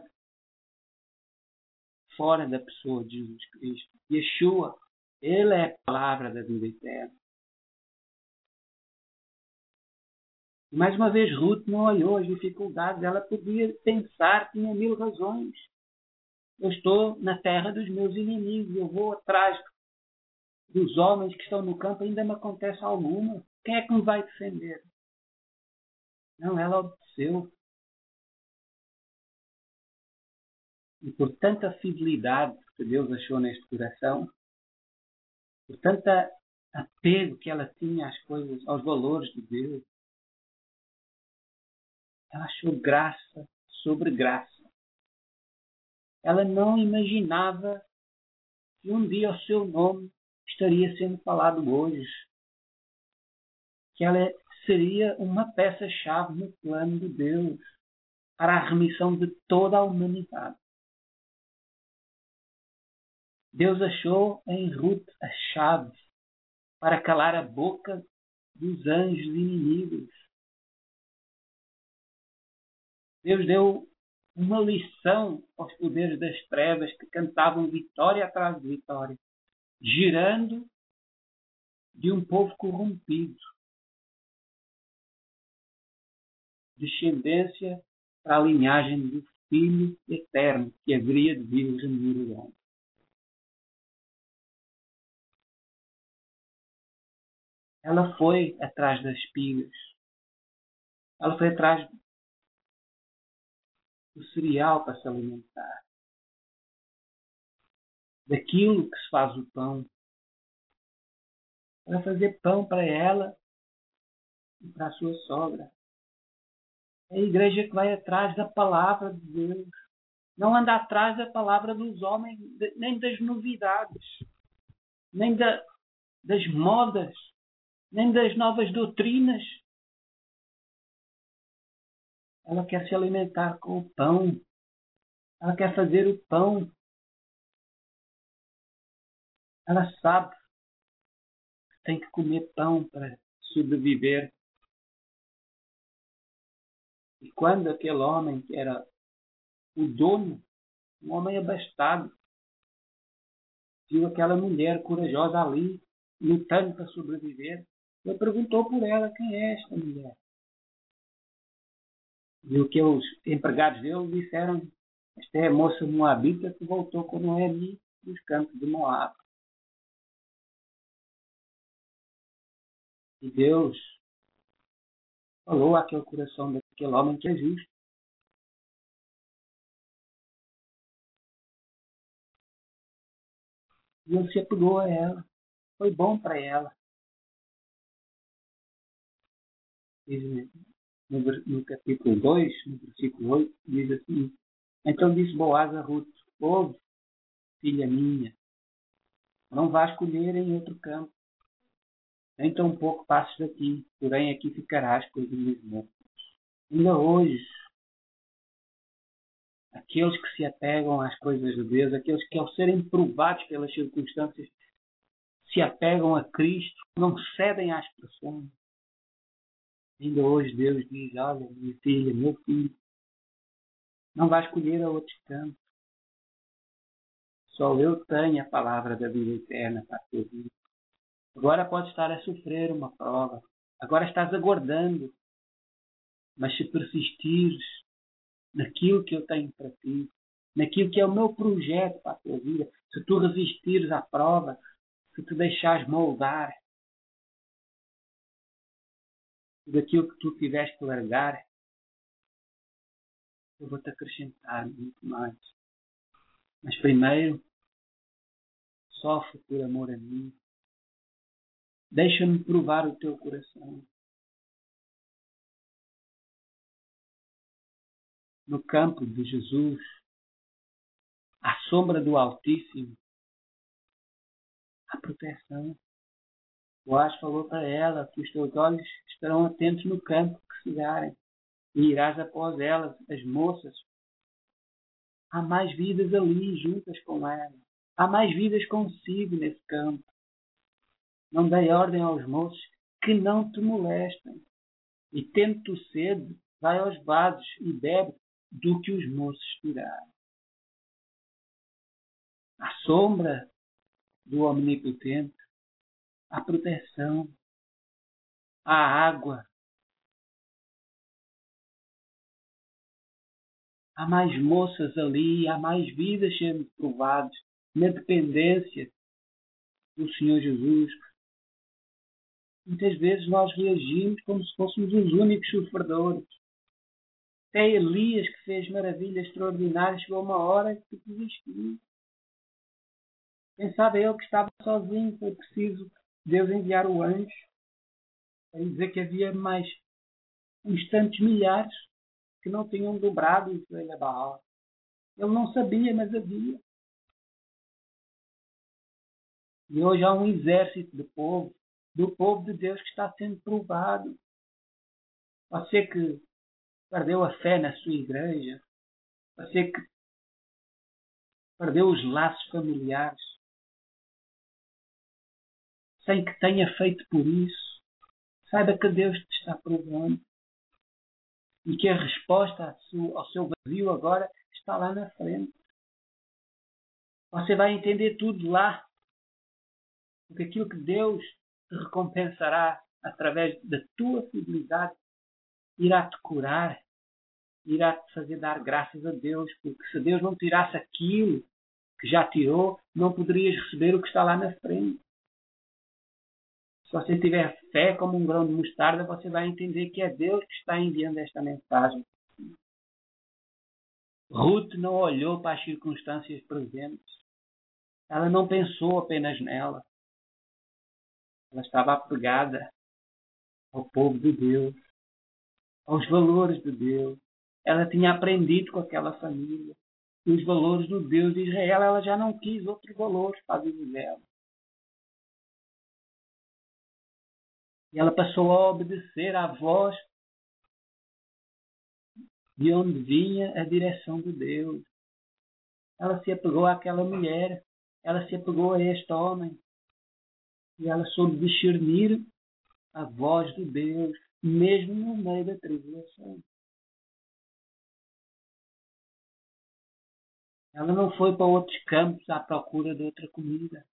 fora da pessoa de Jesus Cristo. Yeshua, Ele é a palavra da vida eterna. E mais uma vez, Ruth não olhou as dificuldades. Ela podia pensar que tinha mil razões. Eu estou na terra dos meus inimigos. Eu vou atrás dos homens que estão no campo. Ainda me acontece alguma. Quem é que me vai defender? Não, ela obedeceu. E por tanta fidelidade que Deus achou neste coração, por tanto apego que ela tinha às coisas, aos valores de Deus, ela achou graça sobre graça. Ela não imaginava que um dia o seu nome estaria sendo falado hoje. Que ela seria uma peça-chave no plano de Deus para a remissão de toda a humanidade. Deus achou em Ruth a chave para calar a boca dos anjos inimigos. Deus deu uma lição aos poderes das trevas que cantavam vitória atrás de vitória, girando de um povo corrompido, descendência para a linhagem do Filho eterno que haveria de vir remir o homem. Ela foi atrás das espigas. Ela foi atrás do cereal para se alimentar, daquilo que se faz o pão, para fazer pão para ela e para a sua sogra. É a igreja que vai atrás da palavra de Deus. Não anda atrás da palavra dos homens, nem das novidades, nem da, das modas, nem das novas doutrinas. Ela quer se alimentar com o pão. Ela quer fazer o pão. Ela sabe que tem que comer pão para sobreviver. E quando aquele homem, que era o dono, um homem abastado, viu aquela mulher corajosa ali, lutando para sobreviver, ele perguntou por ela: quem é esta mulher? E o que os empregados dele disseram: esta é a moça moabita que voltou com Noemi dos campos de Moab. E Deus falou àquele coração daquele homem que é justo. E ele se apegou a ela. Foi bom para ela. Diz no, no capítulo dois, no versículo oito, diz assim: então disse Boaz a Ruth: ouve, filha minha, não vás colher em outro campo, nem tão pouco passes daqui, porém aqui ficarás com as minhas mãos. Ainda hoje, aqueles que se apegam às coisas de Deus, aqueles que, ao serem provados pelas circunstâncias, se apegam a Cristo, não cedem às pressões. Ainda hoje Deus diz: olha, minha filha, meu filho, não vais colher a outros campos. Só eu tenho a palavra da vida eterna para a tua vida. Agora podes estar a sofrer uma prova. Agora estás aguardando. Mas se persistires naquilo que eu tenho para ti, naquilo que é o meu projeto para a tua vida, se tu resistires à prova, se te deixares moldar daquilo que tu tiveste que largar, eu vou-te acrescentar muito mais. Mas primeiro, sofre por amor a mim. Deixa-me provar o teu coração. No campo de Jesus, à sombra do Altíssimo, há proteção. Boaz falou para ela que os teus olhos estarão atentos no campo que cegarem, e irás após elas, as moças. Há mais vidas ali juntas com ela. Há mais vidas consigo nesse campo. Não dei ordem aos moços que não te molestem. E tendo tu sede, vai aos vasos e bebe do que os moços tirarem. À sombra do Omnipotente, há proteção, há água, há mais moças ali, há mais vidas sendo provadas na dependência do Senhor Jesus. Muitas vezes nós reagimos como se fôssemos os únicos sofredores. Até Elias, que fez maravilhas extraordinárias, chegou uma hora que desistiu. Pensava ele que estava sozinho, foi preciso Deus enviar o anjo para dizer que havia mais uns tantos milhares que não tinham dobrado o joelho a Baal. Ele não sabia, mas havia. E hoje há um exército de povo, do povo de Deus, que está sendo provado. Você que perdeu a fé na sua igreja, você que perdeu os laços familiares, sem que tenha feito por isso, saiba que Deus te está provando. E que a resposta ao seu vazio agora está lá na frente. Você vai entender tudo lá. Porque aquilo que Deus te recompensará através da tua fidelidade irá-te curar, irá-te fazer dar graças a Deus. Porque se Deus não tirasse aquilo que já tirou, não poderias receber o que está lá na frente. Se você tiver fé como um grão de mostarda, você vai entender que é Deus que está enviando esta mensagem. Ruth não olhou para as circunstâncias presentes. Ela não pensou apenas nela. Ela estava apegada ao povo de Deus, aos valores de Deus. Ela tinha aprendido com aquela família. E os valores do Deus de Israel, ela já não quis outros valores para a vida dela. E ela passou a obedecer à voz de onde vinha a direção de Deus. Ela se apegou àquela mulher. Ela se apegou a este homem. E ela soube discernir a voz de Deus, mesmo no meio da tribulação. Ela não foi para outros campos à procura de outra comida.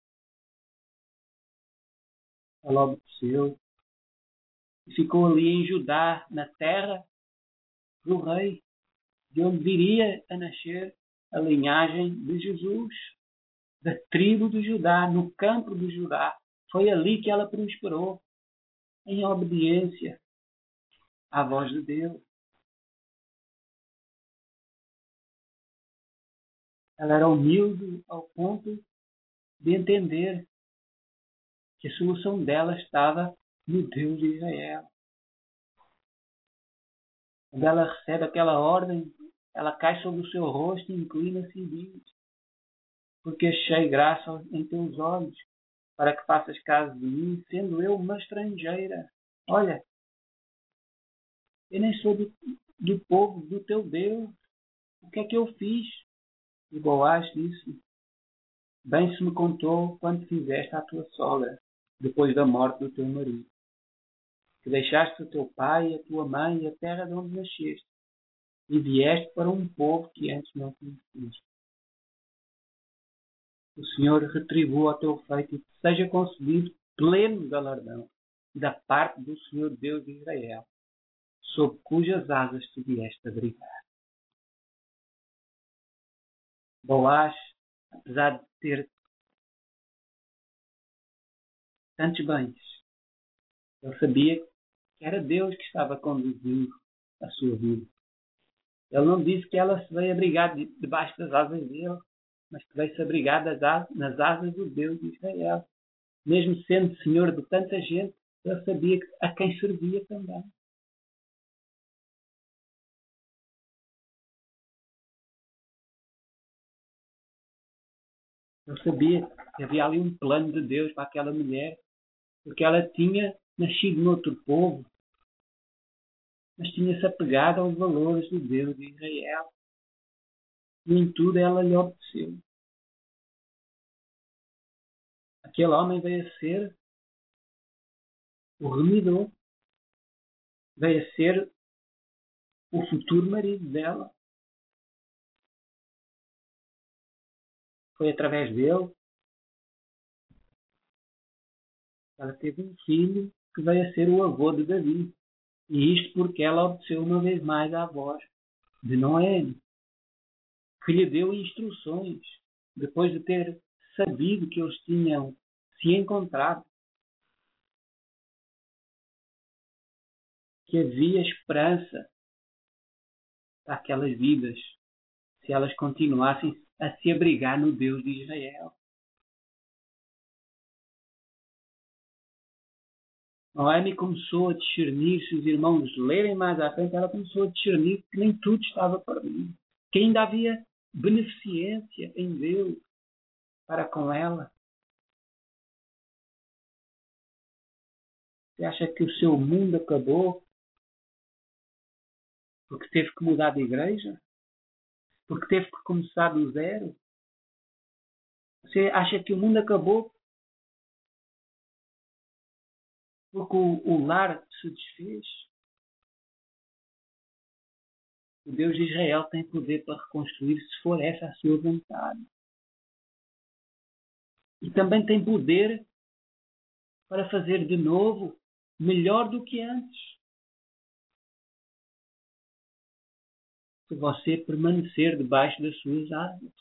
Ela obedeceu. E ficou ali em Judá, na terra do rei, de onde viria a nascer a linhagem de Jesus, da tribo de Judá, no campo de Judá. Foi ali que ela prosperou, em obediência à voz de Deus. Ela era humilde ao ponto de entender que a solução dela estava no Deus de Israel. Quando ela recebe aquela ordem, ela cai sobre o seu rosto e inclina-se e diz: porque achei graça em teus olhos, para que faças caso de mim, sendo eu uma estrangeira. Olha, eu nem sou do, do povo do teu Deus. O que é que eu fiz? E Boaz disse: bem se me contou quando fizeste à tua sogra, depois da morte do teu marido, que deixaste o teu pai, a tua mãe e a terra de onde nasceste, e vieste para um povo que antes não conheceste. O Senhor retribua ao teu feito e te seja concedido pleno galardão da parte do Senhor Deus de Israel, sob cujas asas tu vieste abrigar. Boaz, apesar de ter tantos bens, ele sabia que era Deus que estava conduzindo a sua vida. Ele não disse que ela se veio abrigar debaixo das asas dele, mas que veio se abrigar nas asas do Deus de Israel. Mesmo sendo senhor de tanta gente, ele sabia a quem servia também. Ele sabia que havia ali um plano de Deus para aquela mulher, porque ela tinha nascido noutro povo, mas tinha-se apegado aos valores do Deus de Israel. E em tudo ela lhe obedeceu. Aquele homem veio a ser o remidor, veio a ser o futuro marido dela. Foi através dele que ela teve um filho que veio a ser o avô de Davi. E isto porque ela obedeceu uma vez mais à voz de Noemi, que lhe deu instruções, depois de ter sabido que eles tinham se encontrado, que havia esperança para aquelas vidas, se elas continuassem a se abrigar no Deus de Israel. Noemi começou a discernir, se os irmãos lerem mais à frente, ela começou a discernir que nem tudo estava perdido, que ainda havia beneficência em Deus para com ela. Você acha que o seu mundo acabou porque teve que mudar de igreja? Porque teve que começar do zero? Você acha que o mundo acabou porque o, o lar se desfez? O Deus de Israel tem poder para reconstruir, se for essa a sua vontade. E também tem poder para fazer de novo melhor do que antes. Se você permanecer debaixo das suas asas.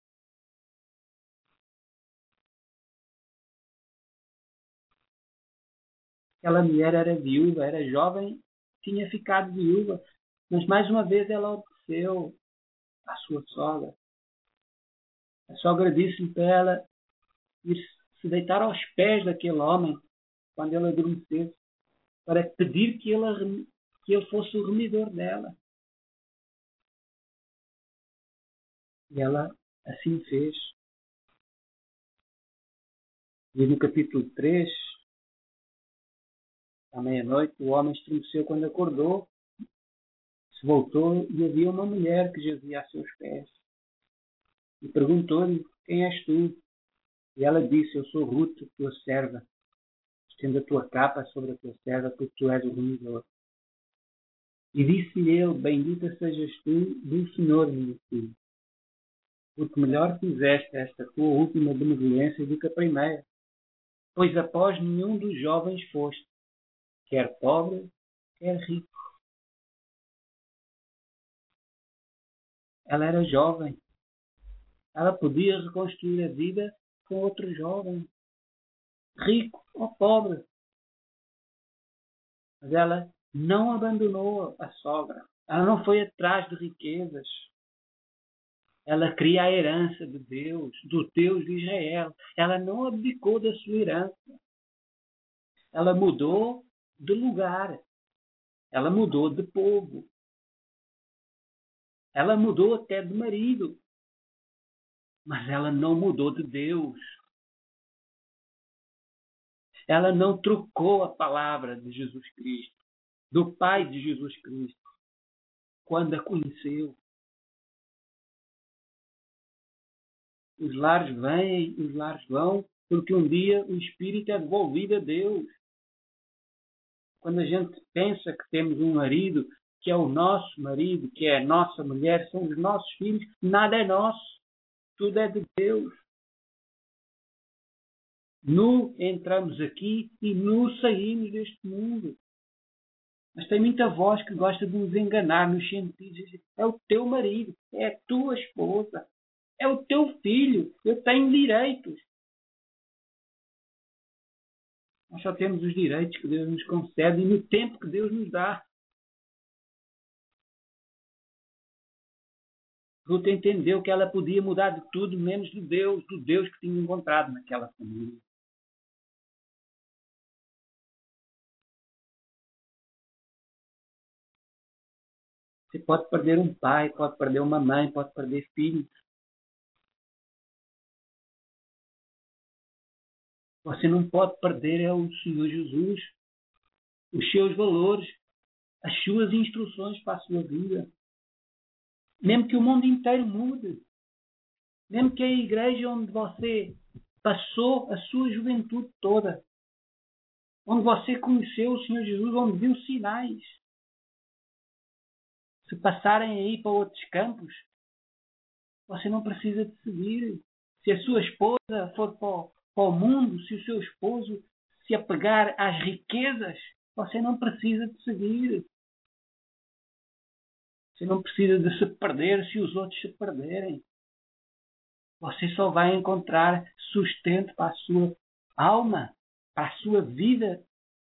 Aquela mulher era viúva, era jovem, tinha ficado viúva, mas mais uma vez ela obedeceu à sua sogra. A sogra disse-lhe para ela ir se deitar aos pés daquele homem quando ele adormecesse, para pedir que ele, que ele fosse o remidor dela. E ela assim fez. E no capítulo três, à meia-noite, o homem estremeceu quando acordou, se voltou e havia uma mulher que jazia a seus pés. E perguntou-lhe: quem és tu? E ela disse: eu sou Ruth, tua serva. Estende a tua capa sobre a tua serva, porque tu és o remidor. E disse-lhe ele: bendita sejas tu do Senhor, minha filha, porque melhor fizeste esta tua última benevolência do que a primeira, pois após nenhum dos jovens foste, quer pobre, quer rico. Ela era jovem. Ela podia reconstruir a vida com outro jovem, rico ou pobre. Mas ela não abandonou a sogra. Ela não foi atrás de riquezas. Ela queria a herança de Deus, do Deus de Israel. Ela não abdicou da sua herança. Ela mudou de lugar. Ela mudou de povo. Ela mudou até de marido. Mas ela não mudou de Deus. Ela não trocou a palavra de Jesus Cristo, do Pai de Jesus Cristo, quando a conheceu. Os lares vêm, os lares vão, porque um dia o Espírito é devolvido a Deus. Quando a gente pensa que temos um marido, que é o nosso marido, que é a nossa mulher, são os nossos filhos, nada é nosso. Tudo é de Deus. Nu entramos aqui e nu saímos deste mundo. Mas tem muita voz que gosta de nos enganar nos sentidos. É o teu marido, é a tua esposa, é o teu filho, eu tenho direitos. Nós só temos os direitos que Deus nos concede e no tempo que Deus nos dá. Ruth entendeu que ela podia mudar de tudo, menos de Deus, do Deus que tinha encontrado naquela família. Você pode perder um pai, pode perder uma mãe, pode perder filhos. Você não pode perder é o Senhor Jesus, os seus valores, as suas instruções para a sua vida. Mesmo que o mundo inteiro mude. Mesmo que a igreja onde você passou a sua juventude toda, onde você conheceu o Senhor Jesus, onde viu sinais. Se passarem aí para outros campos, você não precisa de seguir. Se a sua esposa for para, para o mundo, se o seu esposo se apegar às riquezas, você não precisa de seguir. Você não precisa de se perder se os outros se perderem. Você só vai encontrar sustento para a sua alma, para a sua vida,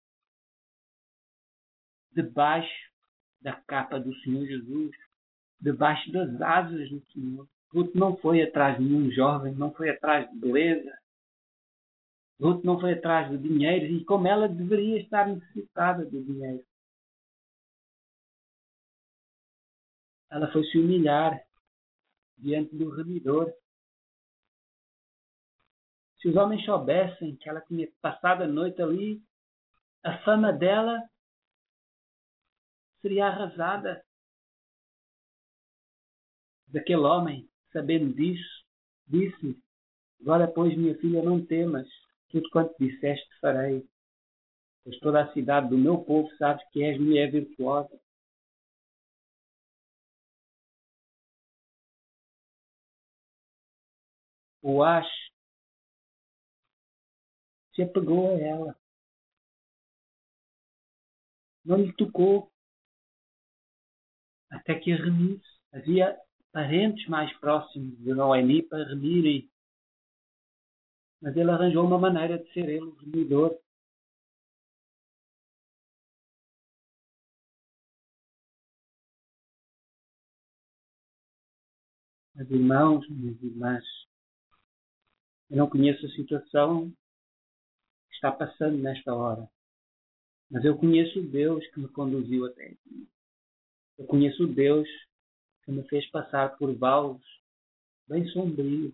debaixo da capa do Senhor Jesus, debaixo das asas do Senhor. Ruth não foi atrás de nenhum jovem, não foi atrás de beleza. Ruth não foi atrás de dinheiro, e como ela deveria estar necessitada de dinheiro. Ela foi se humilhar diante do remidor. Se os homens soubessem que ela tinha passado a noite ali, a fama dela seria arrasada. Daquele homem, sabendo disso, disse: agora, pois, minha filha, não temas, tudo quanto disseste farei, pois toda a cidade do meu povo sabe que és mulher virtuosa. Boaz se apegou a ela. Não lhe tocou. Até que a remisse. Havia parentes mais próximos de Noemi para remirem. Mas ele arranjou uma maneira de ser ele o remidor. Meus irmãos, minhas irmãs, eu não conheço a situação que está passando nesta hora, mas eu conheço o Deus que me conduziu até aqui. Eu conheço o Deus que me fez passar por vales bem sombrios.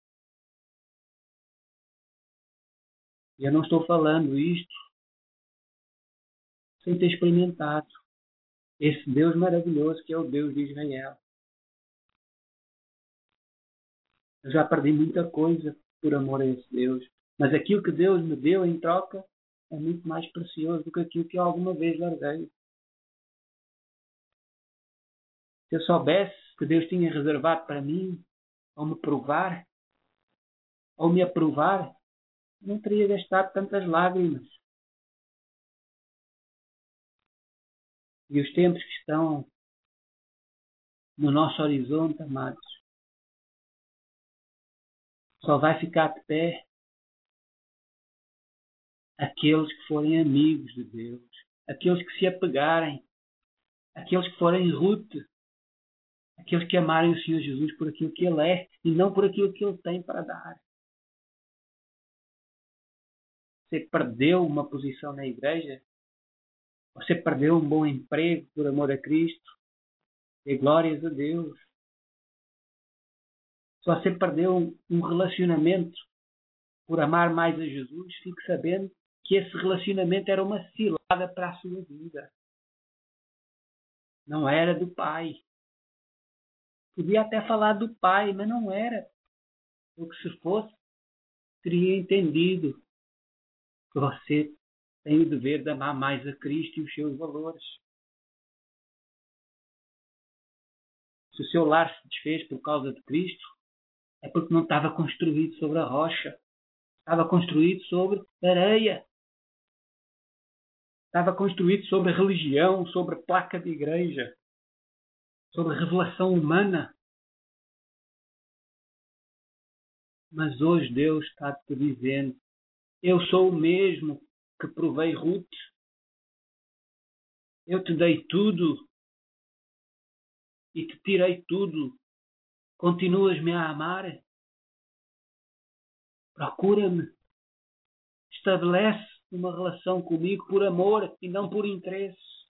E eu não estou falando isto sem ter experimentado esse Deus maravilhoso que é o Deus de Israel. Eu já perdi muita coisa por amor a esse Deus, mas aquilo que Deus me deu em troca é muito mais precioso do que aquilo que eu alguma vez larguei. Se eu soubesse que Deus tinha reservado para mim, ao me provar, ao me aprovar, não teria gastado tantas lágrimas. E os tempos que estão no nosso horizonte, amados, só vai ficar de pé aqueles que forem amigos de Deus, aqueles que se apegarem, aqueles que forem Ruth, aqueles que amarem o Senhor Jesus por aquilo que Ele é e não por aquilo que Ele tem para dar. Você perdeu uma posição na igreja? Você perdeu um bom emprego por amor a Cristo? Dê glórias a Deus. Se você perdeu um relacionamento por amar mais a Jesus, fique sabendo que esse relacionamento era uma cilada para a sua vida. Não era do Pai. Podia até falar do Pai, mas não era. Porque se fosse, teria entendido que você tem o dever de amar mais a Cristo e os seus valores. Se o seu lar se desfez por causa de Cristo, é porque não estava construído sobre a rocha. Estava construído sobre areia. Estava construído sobre religião, sobre placa de igreja, sobre revelação humana. Mas hoje Deus está-te dizendo: eu sou o mesmo que provei Ruth. Eu te dei tudo e te tirei tudo. Continuas-me a amar? Procura-me. Estabelece uma relação comigo por amor e não por interesse.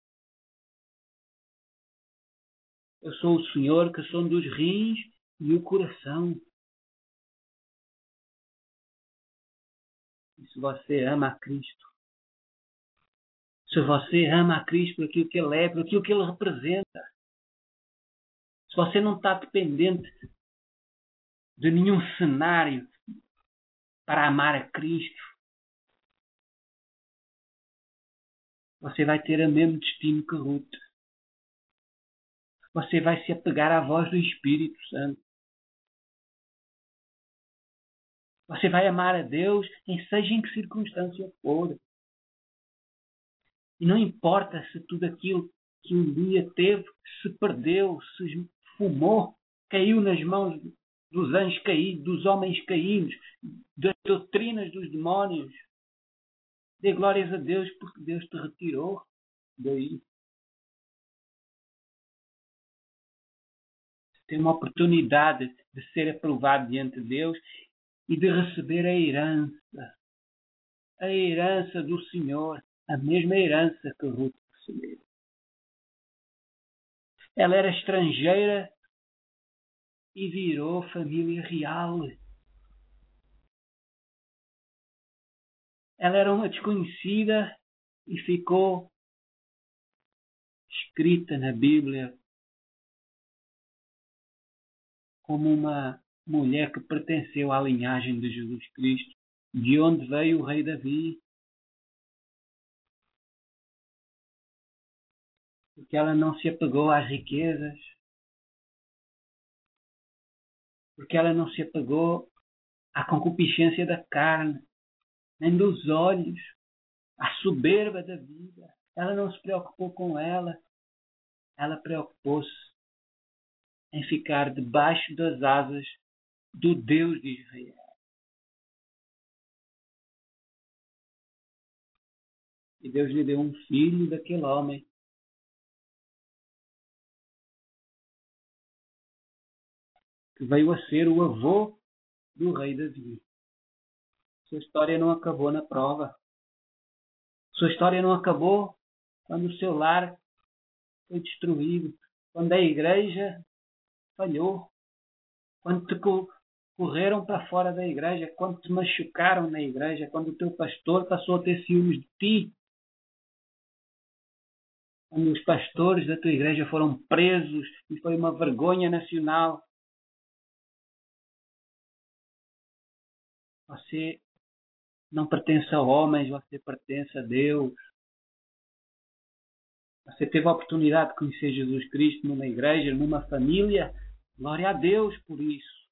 Eu sou o Senhor que sonda os rins e o coração. E se você ama a Cristo, se você ama a Cristo por aquilo que Ele é, por aquilo que Ele representa, se você não está dependente de nenhum cenário para amar a Cristo, você vai ter o mesmo destino que Ruth. Você vai se apegar à voz do Espírito Santo. Você vai amar a Deus em seja em que circunstância for. E não importa se tudo aquilo que um dia teve se perdeu, se esfumou, caiu nas mãos dos anjos caídos, dos homens caídos, das doutrinas dos demónios. Dê glórias a Deus porque Deus te retirou daí. Você tem uma oportunidade de ser aprovado diante de Deus e de receber a herança. A herança do Senhor. A mesma herança que Ruth recebeu. Ela era estrangeira e virou família real. Ela era uma desconhecida e ficou escrita na Bíblia como uma mulher que pertenceu à linhagem de Jesus Cristo, de onde veio o rei Davi. Porque ela não se apegou às riquezas, porque ela não se apegou à concupiscência da carne, nem dos olhos, à soberba da vida. Ela não se preocupou com ela, ela preocupou-se em ficar debaixo das asas do Deus de Israel. E Deus lhe deu um filho daquele homem. que veio a ser o avô do rei Davi. Sua história não acabou na prova. Sua história não acabou quando o seu lar foi destruído, quando a igreja falhou, quando te correram para fora da igreja, quando te machucaram na igreja, quando o teu pastor passou a ter ciúmes de ti, quando os pastores da tua igreja foram presos e foi uma vergonha nacional. Você não pertence a homens, você pertence a Deus. Você teve a oportunidade de conhecer Jesus Cristo numa igreja, numa família. Glória a Deus por isso.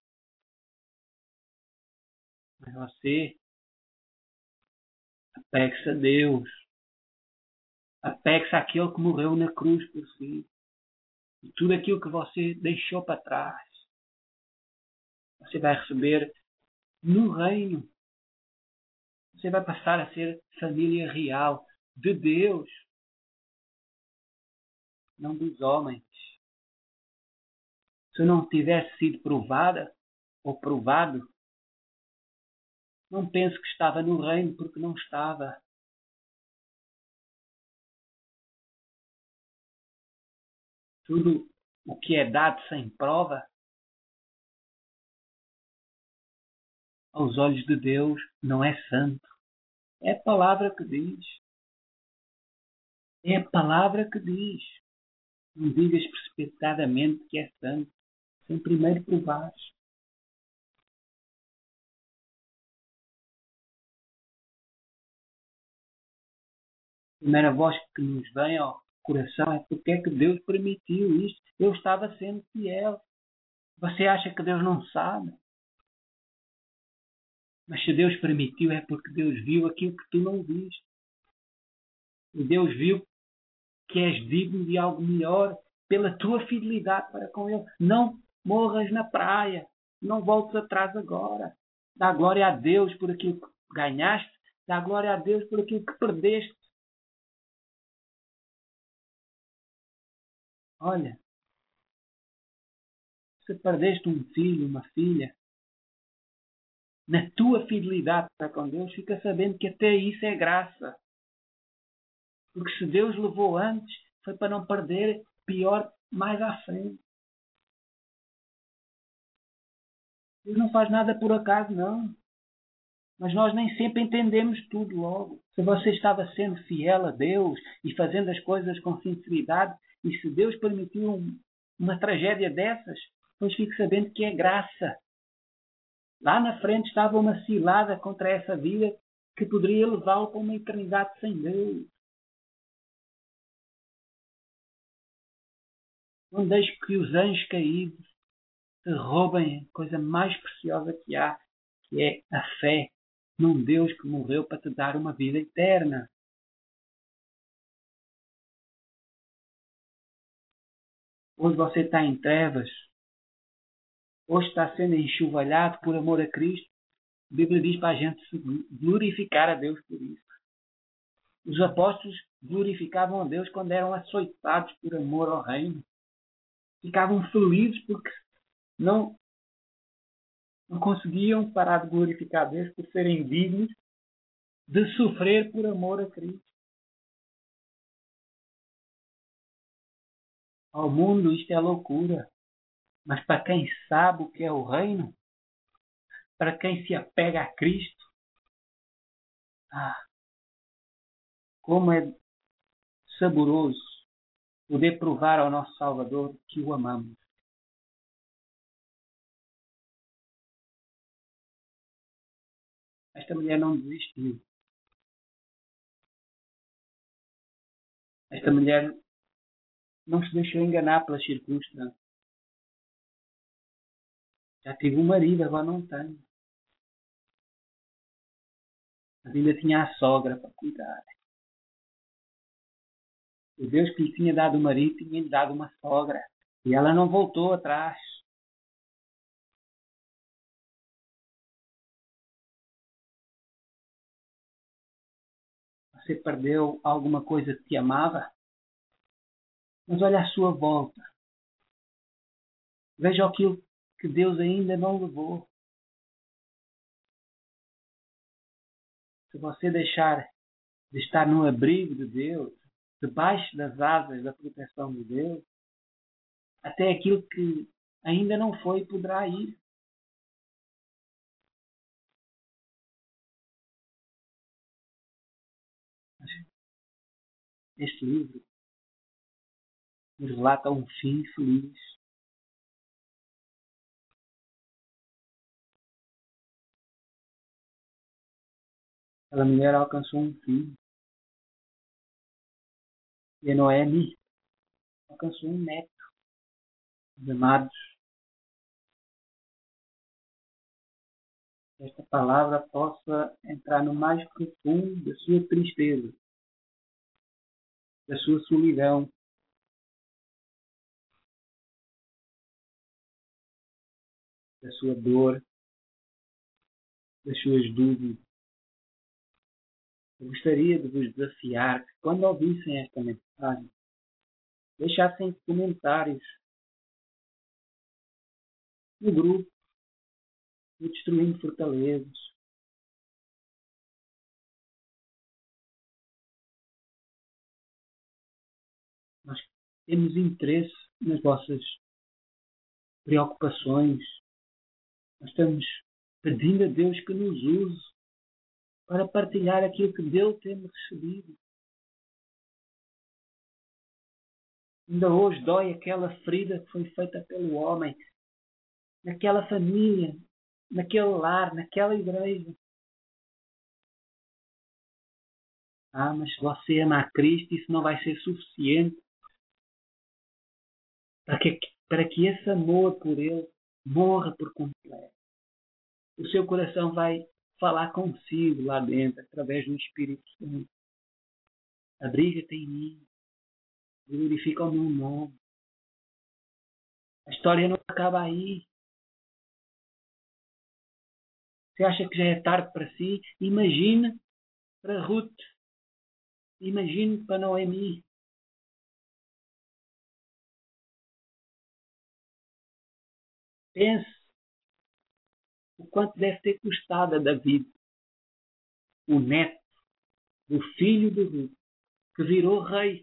Mas você apegue-se a Deus. Apegue-se àquele que morreu na cruz por si. E tudo aquilo que você deixou para trás, você vai receber no reino. Você vai passar a ser família real de Deus, não dos homens. Se eu não tivesse sido provada ou provado, não penso que estava no reino, porque não estava. Tudo o que é dado sem prova, aos olhos de Deus, não é santo. É a palavra que diz. É a palavra que diz. Não digas precipitadamente que é santo, sem primeiro provares. A primeira voz que nos vem ao coração é porque é que Deus permitiu isto. Eu estava sendo fiel. Você acha que Deus não sabe? Mas se Deus permitiu é porque Deus viu aquilo que tu não viste. E Deus viu que és digno de algo melhor pela tua fidelidade para com Ele. Não morras na praia. Não voltes atrás agora. Dá glória a Deus por aquilo que ganhaste. Dá glória a Deus por aquilo que perdeste. Olha, se perdeste um filho, uma filha, na tua fidelidade para com Deus, fica sabendo que até isso é graça. Porque se Deus levou antes, foi para não perder pior mais à frente. Deus não faz nada por acaso, não. Mas nós nem sempre entendemos tudo logo. Se você estava sendo fiel a Deus e fazendo as coisas com sinceridade, e se Deus permitiu um, uma tragédia dessas, pois fique sabendo que é graça. Lá na frente estava uma cilada contra essa vida que poderia levá-lo para uma eternidade sem Deus. Não deixe que os anjos caídos te roubem a coisa mais preciosa que há, que é a fé num Deus que morreu para te dar uma vida eterna. Hoje você está em trevas. Hoje está sendo enxovalhado por amor a Cristo. A Bíblia diz para a gente glorificar a Deus por isso. Os apóstolos glorificavam a Deus quando eram açoitados por amor ao reino. Ficavam felizes porque não, não conseguiam parar de glorificar a Deus por serem dignos de sofrer por amor a Cristo. Ao mundo isto é loucura. Mas para quem sabe o que é o reino, para quem se apega a Cristo, ah, como é saboroso poder provar ao nosso Salvador que o amamos. Esta mulher não desistiu. Esta mulher não se deixou enganar pelas circunstâncias. Já tive um marido, agora não tenho. Mas ainda tinha a sogra para cuidar. O Deus que lhe tinha dado o marido tinha-lhe dado uma sogra. E ela não voltou atrás. Você perdeu alguma coisa que te amava? Mas olha à sua volta. Veja aquilo que Deus ainda não levou. Se você deixar de estar no abrigo de Deus, debaixo das asas da proteção de Deus, até aquilo que ainda não foi poderá ir. Este livro nos relata um fim feliz. Aquela mulher alcançou um filho. E a Noemi alcançou um neto. Os amados, esta palavra possa entrar no mais profundo da sua tristeza, da sua solidão, da sua dor, das suas dúvidas. Eu gostaria de vos desafiar que, quando ouvissem esta mensagem, deixassem comentários no grupo, no Destruindo Fortalezas. Nós temos interesse nas vossas preocupações. Nós estamos pedindo a Deus que nos use para partilhar aquilo que Deus tem recebido. Ainda hoje dói aquela ferida que foi feita pelo homem, naquela família, naquele lar, naquela igreja. Ah, mas se você ama a Cristo, isso não vai ser suficiente para que, para que esse amor por Ele morra por completo. O seu coração vai falar consigo lá dentro, através do Espírito Santo. Abriga-te em mim. Glorifica o meu nome. A história não acaba aí. Você acha que já é tarde para si? Imagine para Ruth. Imagine para Noemi. Pense o quanto deve ter custado a David, o neto do filho de Ruth, que virou rei,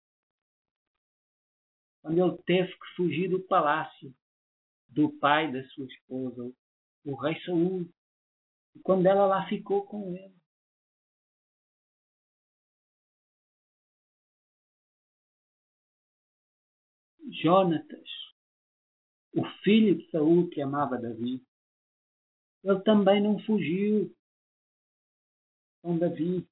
quando ele teve que fugir do palácio do pai da sua esposa, o rei Saul, e quando ela lá ficou com ele. Jonatas, o filho de Saul que amava Davi, ele também não fugiu com Davi.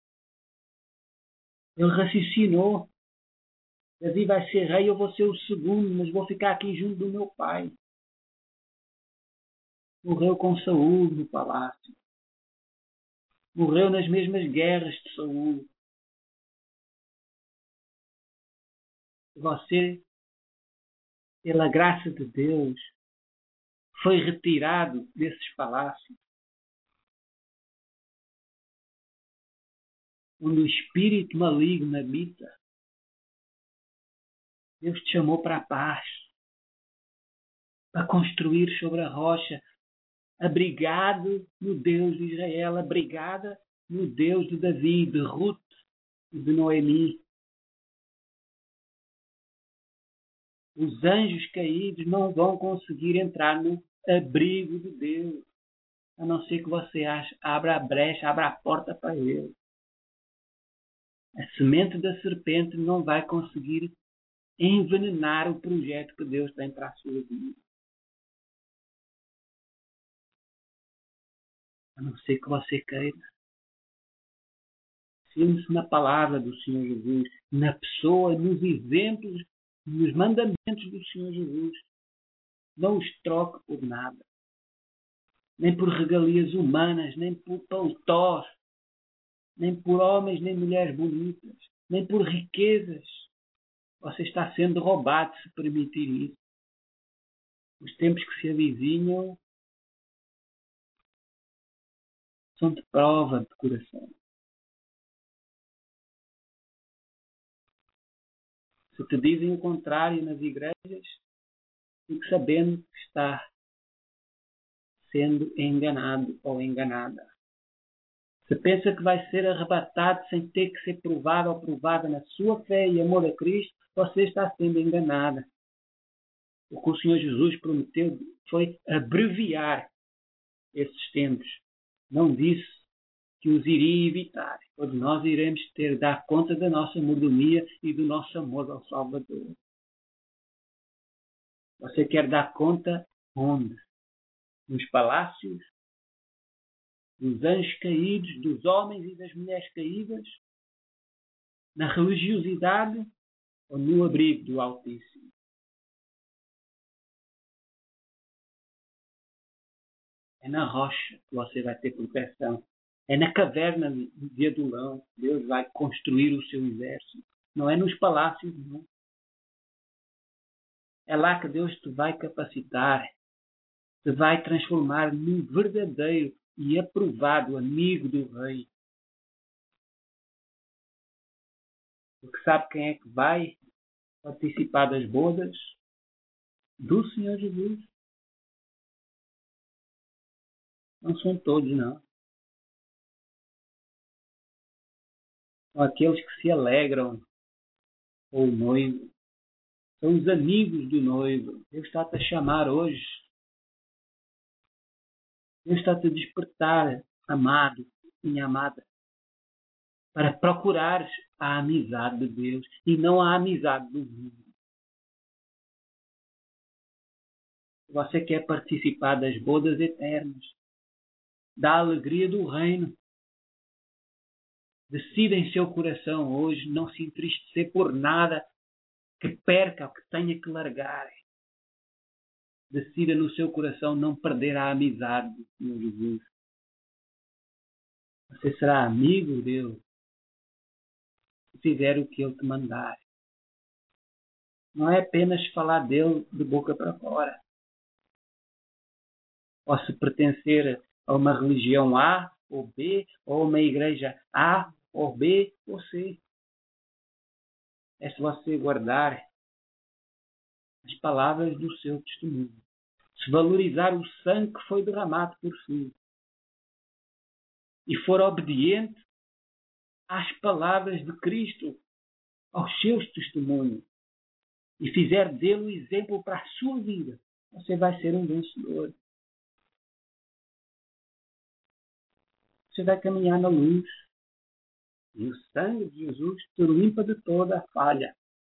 Ele raciocinou. Davi vai ser rei, eu vou ser o segundo, mas vou ficar aqui junto do meu pai. Morreu com Saul no palácio. Morreu nas mesmas guerras de Saul. Você, pela graça de Deus, foi retirado desses palácios, onde o espírito maligno habita. Deus te chamou para a paz, para construir sobre a rocha, abrigado no Deus de Israel, abrigada no Deus de Davi, de Ruth e de Noemi. Os anjos caídos não vão conseguir entrar no abrigo de Deus, a não ser que você abra a brecha, abra a porta para ele. A semente da serpente não vai conseguir envenenar o projeto que Deus tem para a sua vida. A não ser que você queira. Firme-se na palavra do Senhor Jesus, na pessoa, nos exemplos, nos mandamentos do Senhor Jesus. Não os troque por nada. Nem por regalias humanas, nem por paletós, nem por homens, nem mulheres bonitas, nem por riquezas. Você está sendo roubado se permitir isso. Os tempos que se avizinham são de prova de coração. Se te dizem o contrário nas igrejas, fique sabendo que está sendo enganado ou enganada. Se pensa que vai ser arrebatado sem ter que ser provado ou provada na sua fé e amor a Cristo, você está sendo enganada. O que o Senhor Jesus prometeu foi abreviar esses tempos. Não disse que os iria evitar, pois nós iremos ter de dar conta da nossa mordomia e do nosso amor ao Salvador. Você quer dar conta onde? Nos palácios? Dos anjos caídos, dos homens e das mulheres caídas? Na religiosidade ou no abrigo do Altíssimo? É na rocha que você vai ter proteção. É na caverna de Adulão que Deus vai construir o seu exército. Não é nos palácios, não. É lá que Deus te vai capacitar, te vai transformar num verdadeiro e aprovado amigo do Rei. Porque sabe quem é que vai participar das bodas do Senhor Jesus? Não são todos, não. São aqueles que se alegram com o noivo. São os amigos do noivo. Deus está-te a chamar hoje. Deus está-te a despertar, amado, minha amada, para procurares a amizade de Deus e não a amizade do mundo. Você quer participar das bodas eternas, da alegria do reino. Decida em seu coração hoje não se entristecer por nada que perca ou que tenha que largar. Decida no seu coração não perder a amizade do Senhor Jesus. Você será amigo dele se fizer o que ele te mandar. Não é apenas falar dele de boca para fora. Ou se pertencer a uma religião A ou B, ou a uma igreja A ou B ou C. É se você guardar as palavras do seu testemunho. Se valorizar o sangue que foi derramado por si. E for obediente às palavras de Cristo, aos seus testemunhos. E fizer dele o exemplo para a sua vida. Você vai ser um vencedor. Você vai caminhar na luz. E o sangue de Jesus te limpa de toda a falha.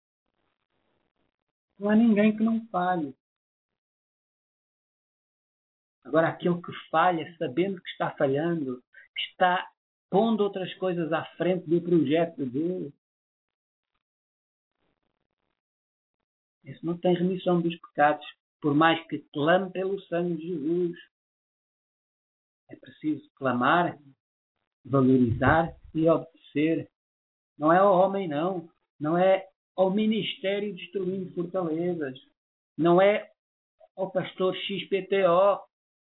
Não há ninguém que não falhe. Agora, aquele que falha, sabendo que está falhando, que está pondo outras coisas à frente do projeto de Deus, esse não tem remissão dos pecados, por mais que clame pelo sangue de Jesus. É preciso clamar, valorizar e obedecer. Não é ao homem, não. Não é ao ministério destruindo fortalezas. Não é ao pastor X P T O.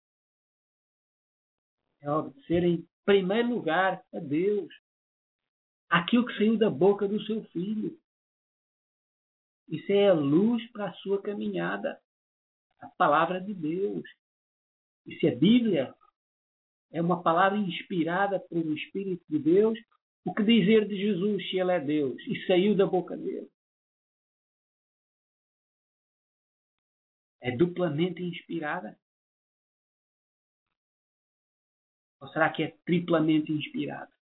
É obedecer em primeiro lugar a Deus. Aquilo que saiu da boca do seu filho. Isso é a luz para a sua caminhada. A palavra de Deus. E se a Bíblia é uma palavra inspirada pelo Espírito de Deus, o que dizer de Jesus se ele é Deus e saiu da boca dele? É duplamente inspirada? Ou será que é triplamente inspirada?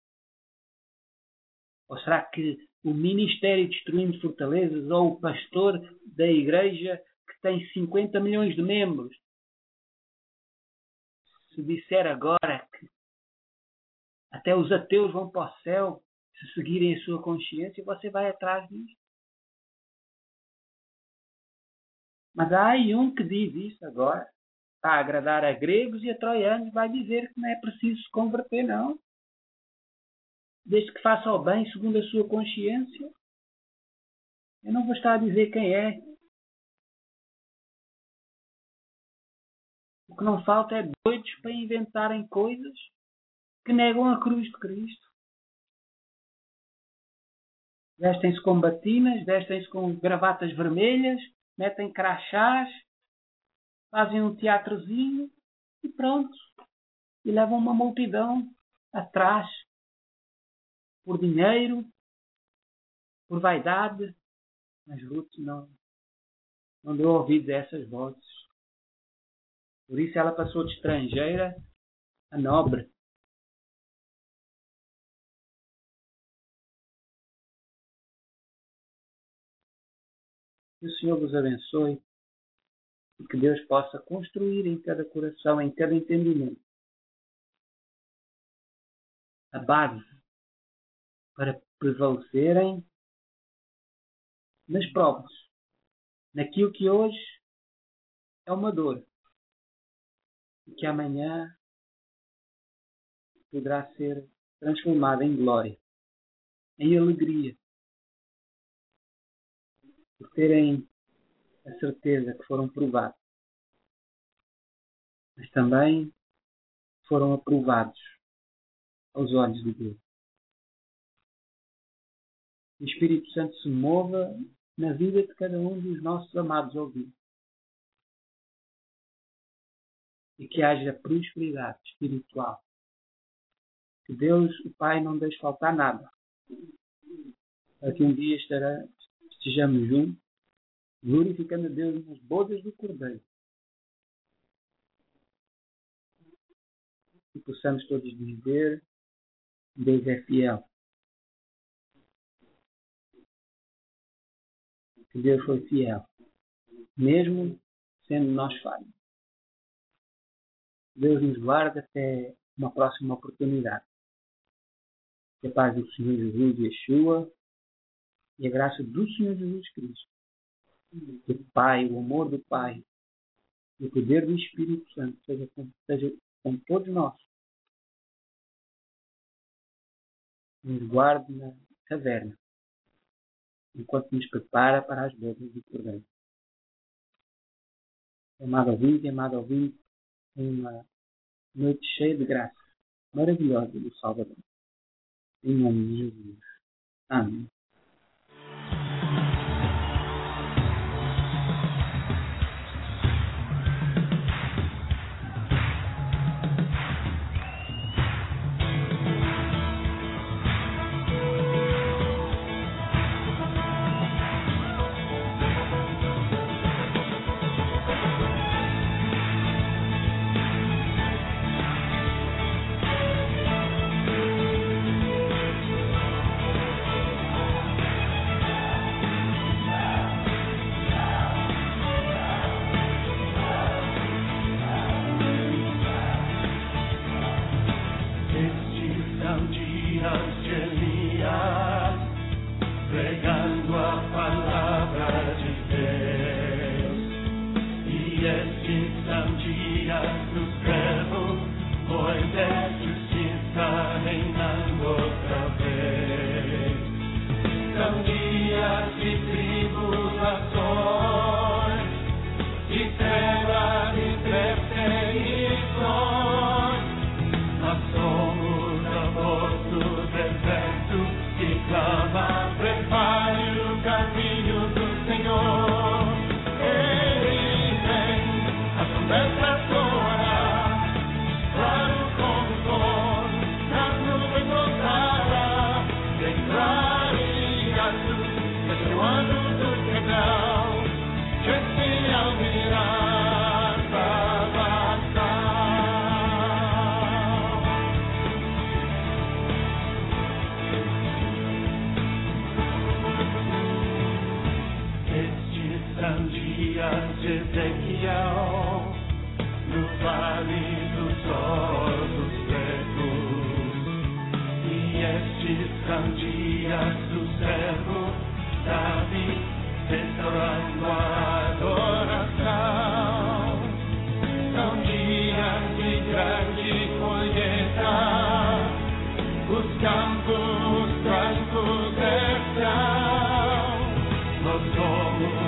Ou será que o ministério destruindo fortalezas ou o pastor da igreja que tem cinquenta milhões de membros, se disser agora que até os ateus vão para o céu se seguirem a sua consciência, você vai atrás disso? Mas há aí um que diz isso agora. Está a agradar a gregos e a troianos, vai dizer que não é preciso se converter, não. Desde que faça o bem segundo a sua consciência. Eu não vou estar a dizer quem é. O que não falta é doidos para inventarem coisas que negam a cruz de Cristo. Vestem-se com batinas, vestem-se com gravatas vermelhas, metem crachás, fazem um teatrozinho e pronto. E levam uma multidão atrás por dinheiro, por vaidade. Mas Ruth não, não deu ouvidos a essas vozes. Por isso ela passou de estrangeira a nobre. Que o Senhor vos abençoe e que Deus possa construir em cada coração, em cada entendimento, a base para prevalecerem nas provas, naquilo que hoje é uma dor e que amanhã poderá ser transformada em glória, em alegria, por terem a certeza que foram provados, mas também foram aprovados aos olhos de Deus. O Espírito Santo se mova na vida de cada um dos nossos amados ouvintes. E que haja prosperidade espiritual. Que Deus, o Pai, não deixe faltar nada. Para que um dia estará, estejamos juntos, glorificando a Deus nas bodas do Cordeiro. E possamos todos dizer: Deus é fiel. Que Deus foi fiel, mesmo sendo nós falhos. Deus nos guarda até uma próxima oportunidade. Que a paz do Senhor Jesus Yeshua e a graça do Senhor Jesus Cristo, que o Pai, o amor do Pai e o poder do Espírito Santo seja com, seja com todos nós. Nos guarde na caverna, enquanto nos prepara para as bodas do Cordeiro. Amado ouvinte, amado ouvinte, uma noite cheia de graça, maravilhosa do Salvador. Em nome de Jesus. Amém.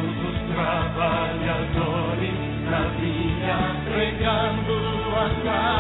Trabalhadores na vinha pregando a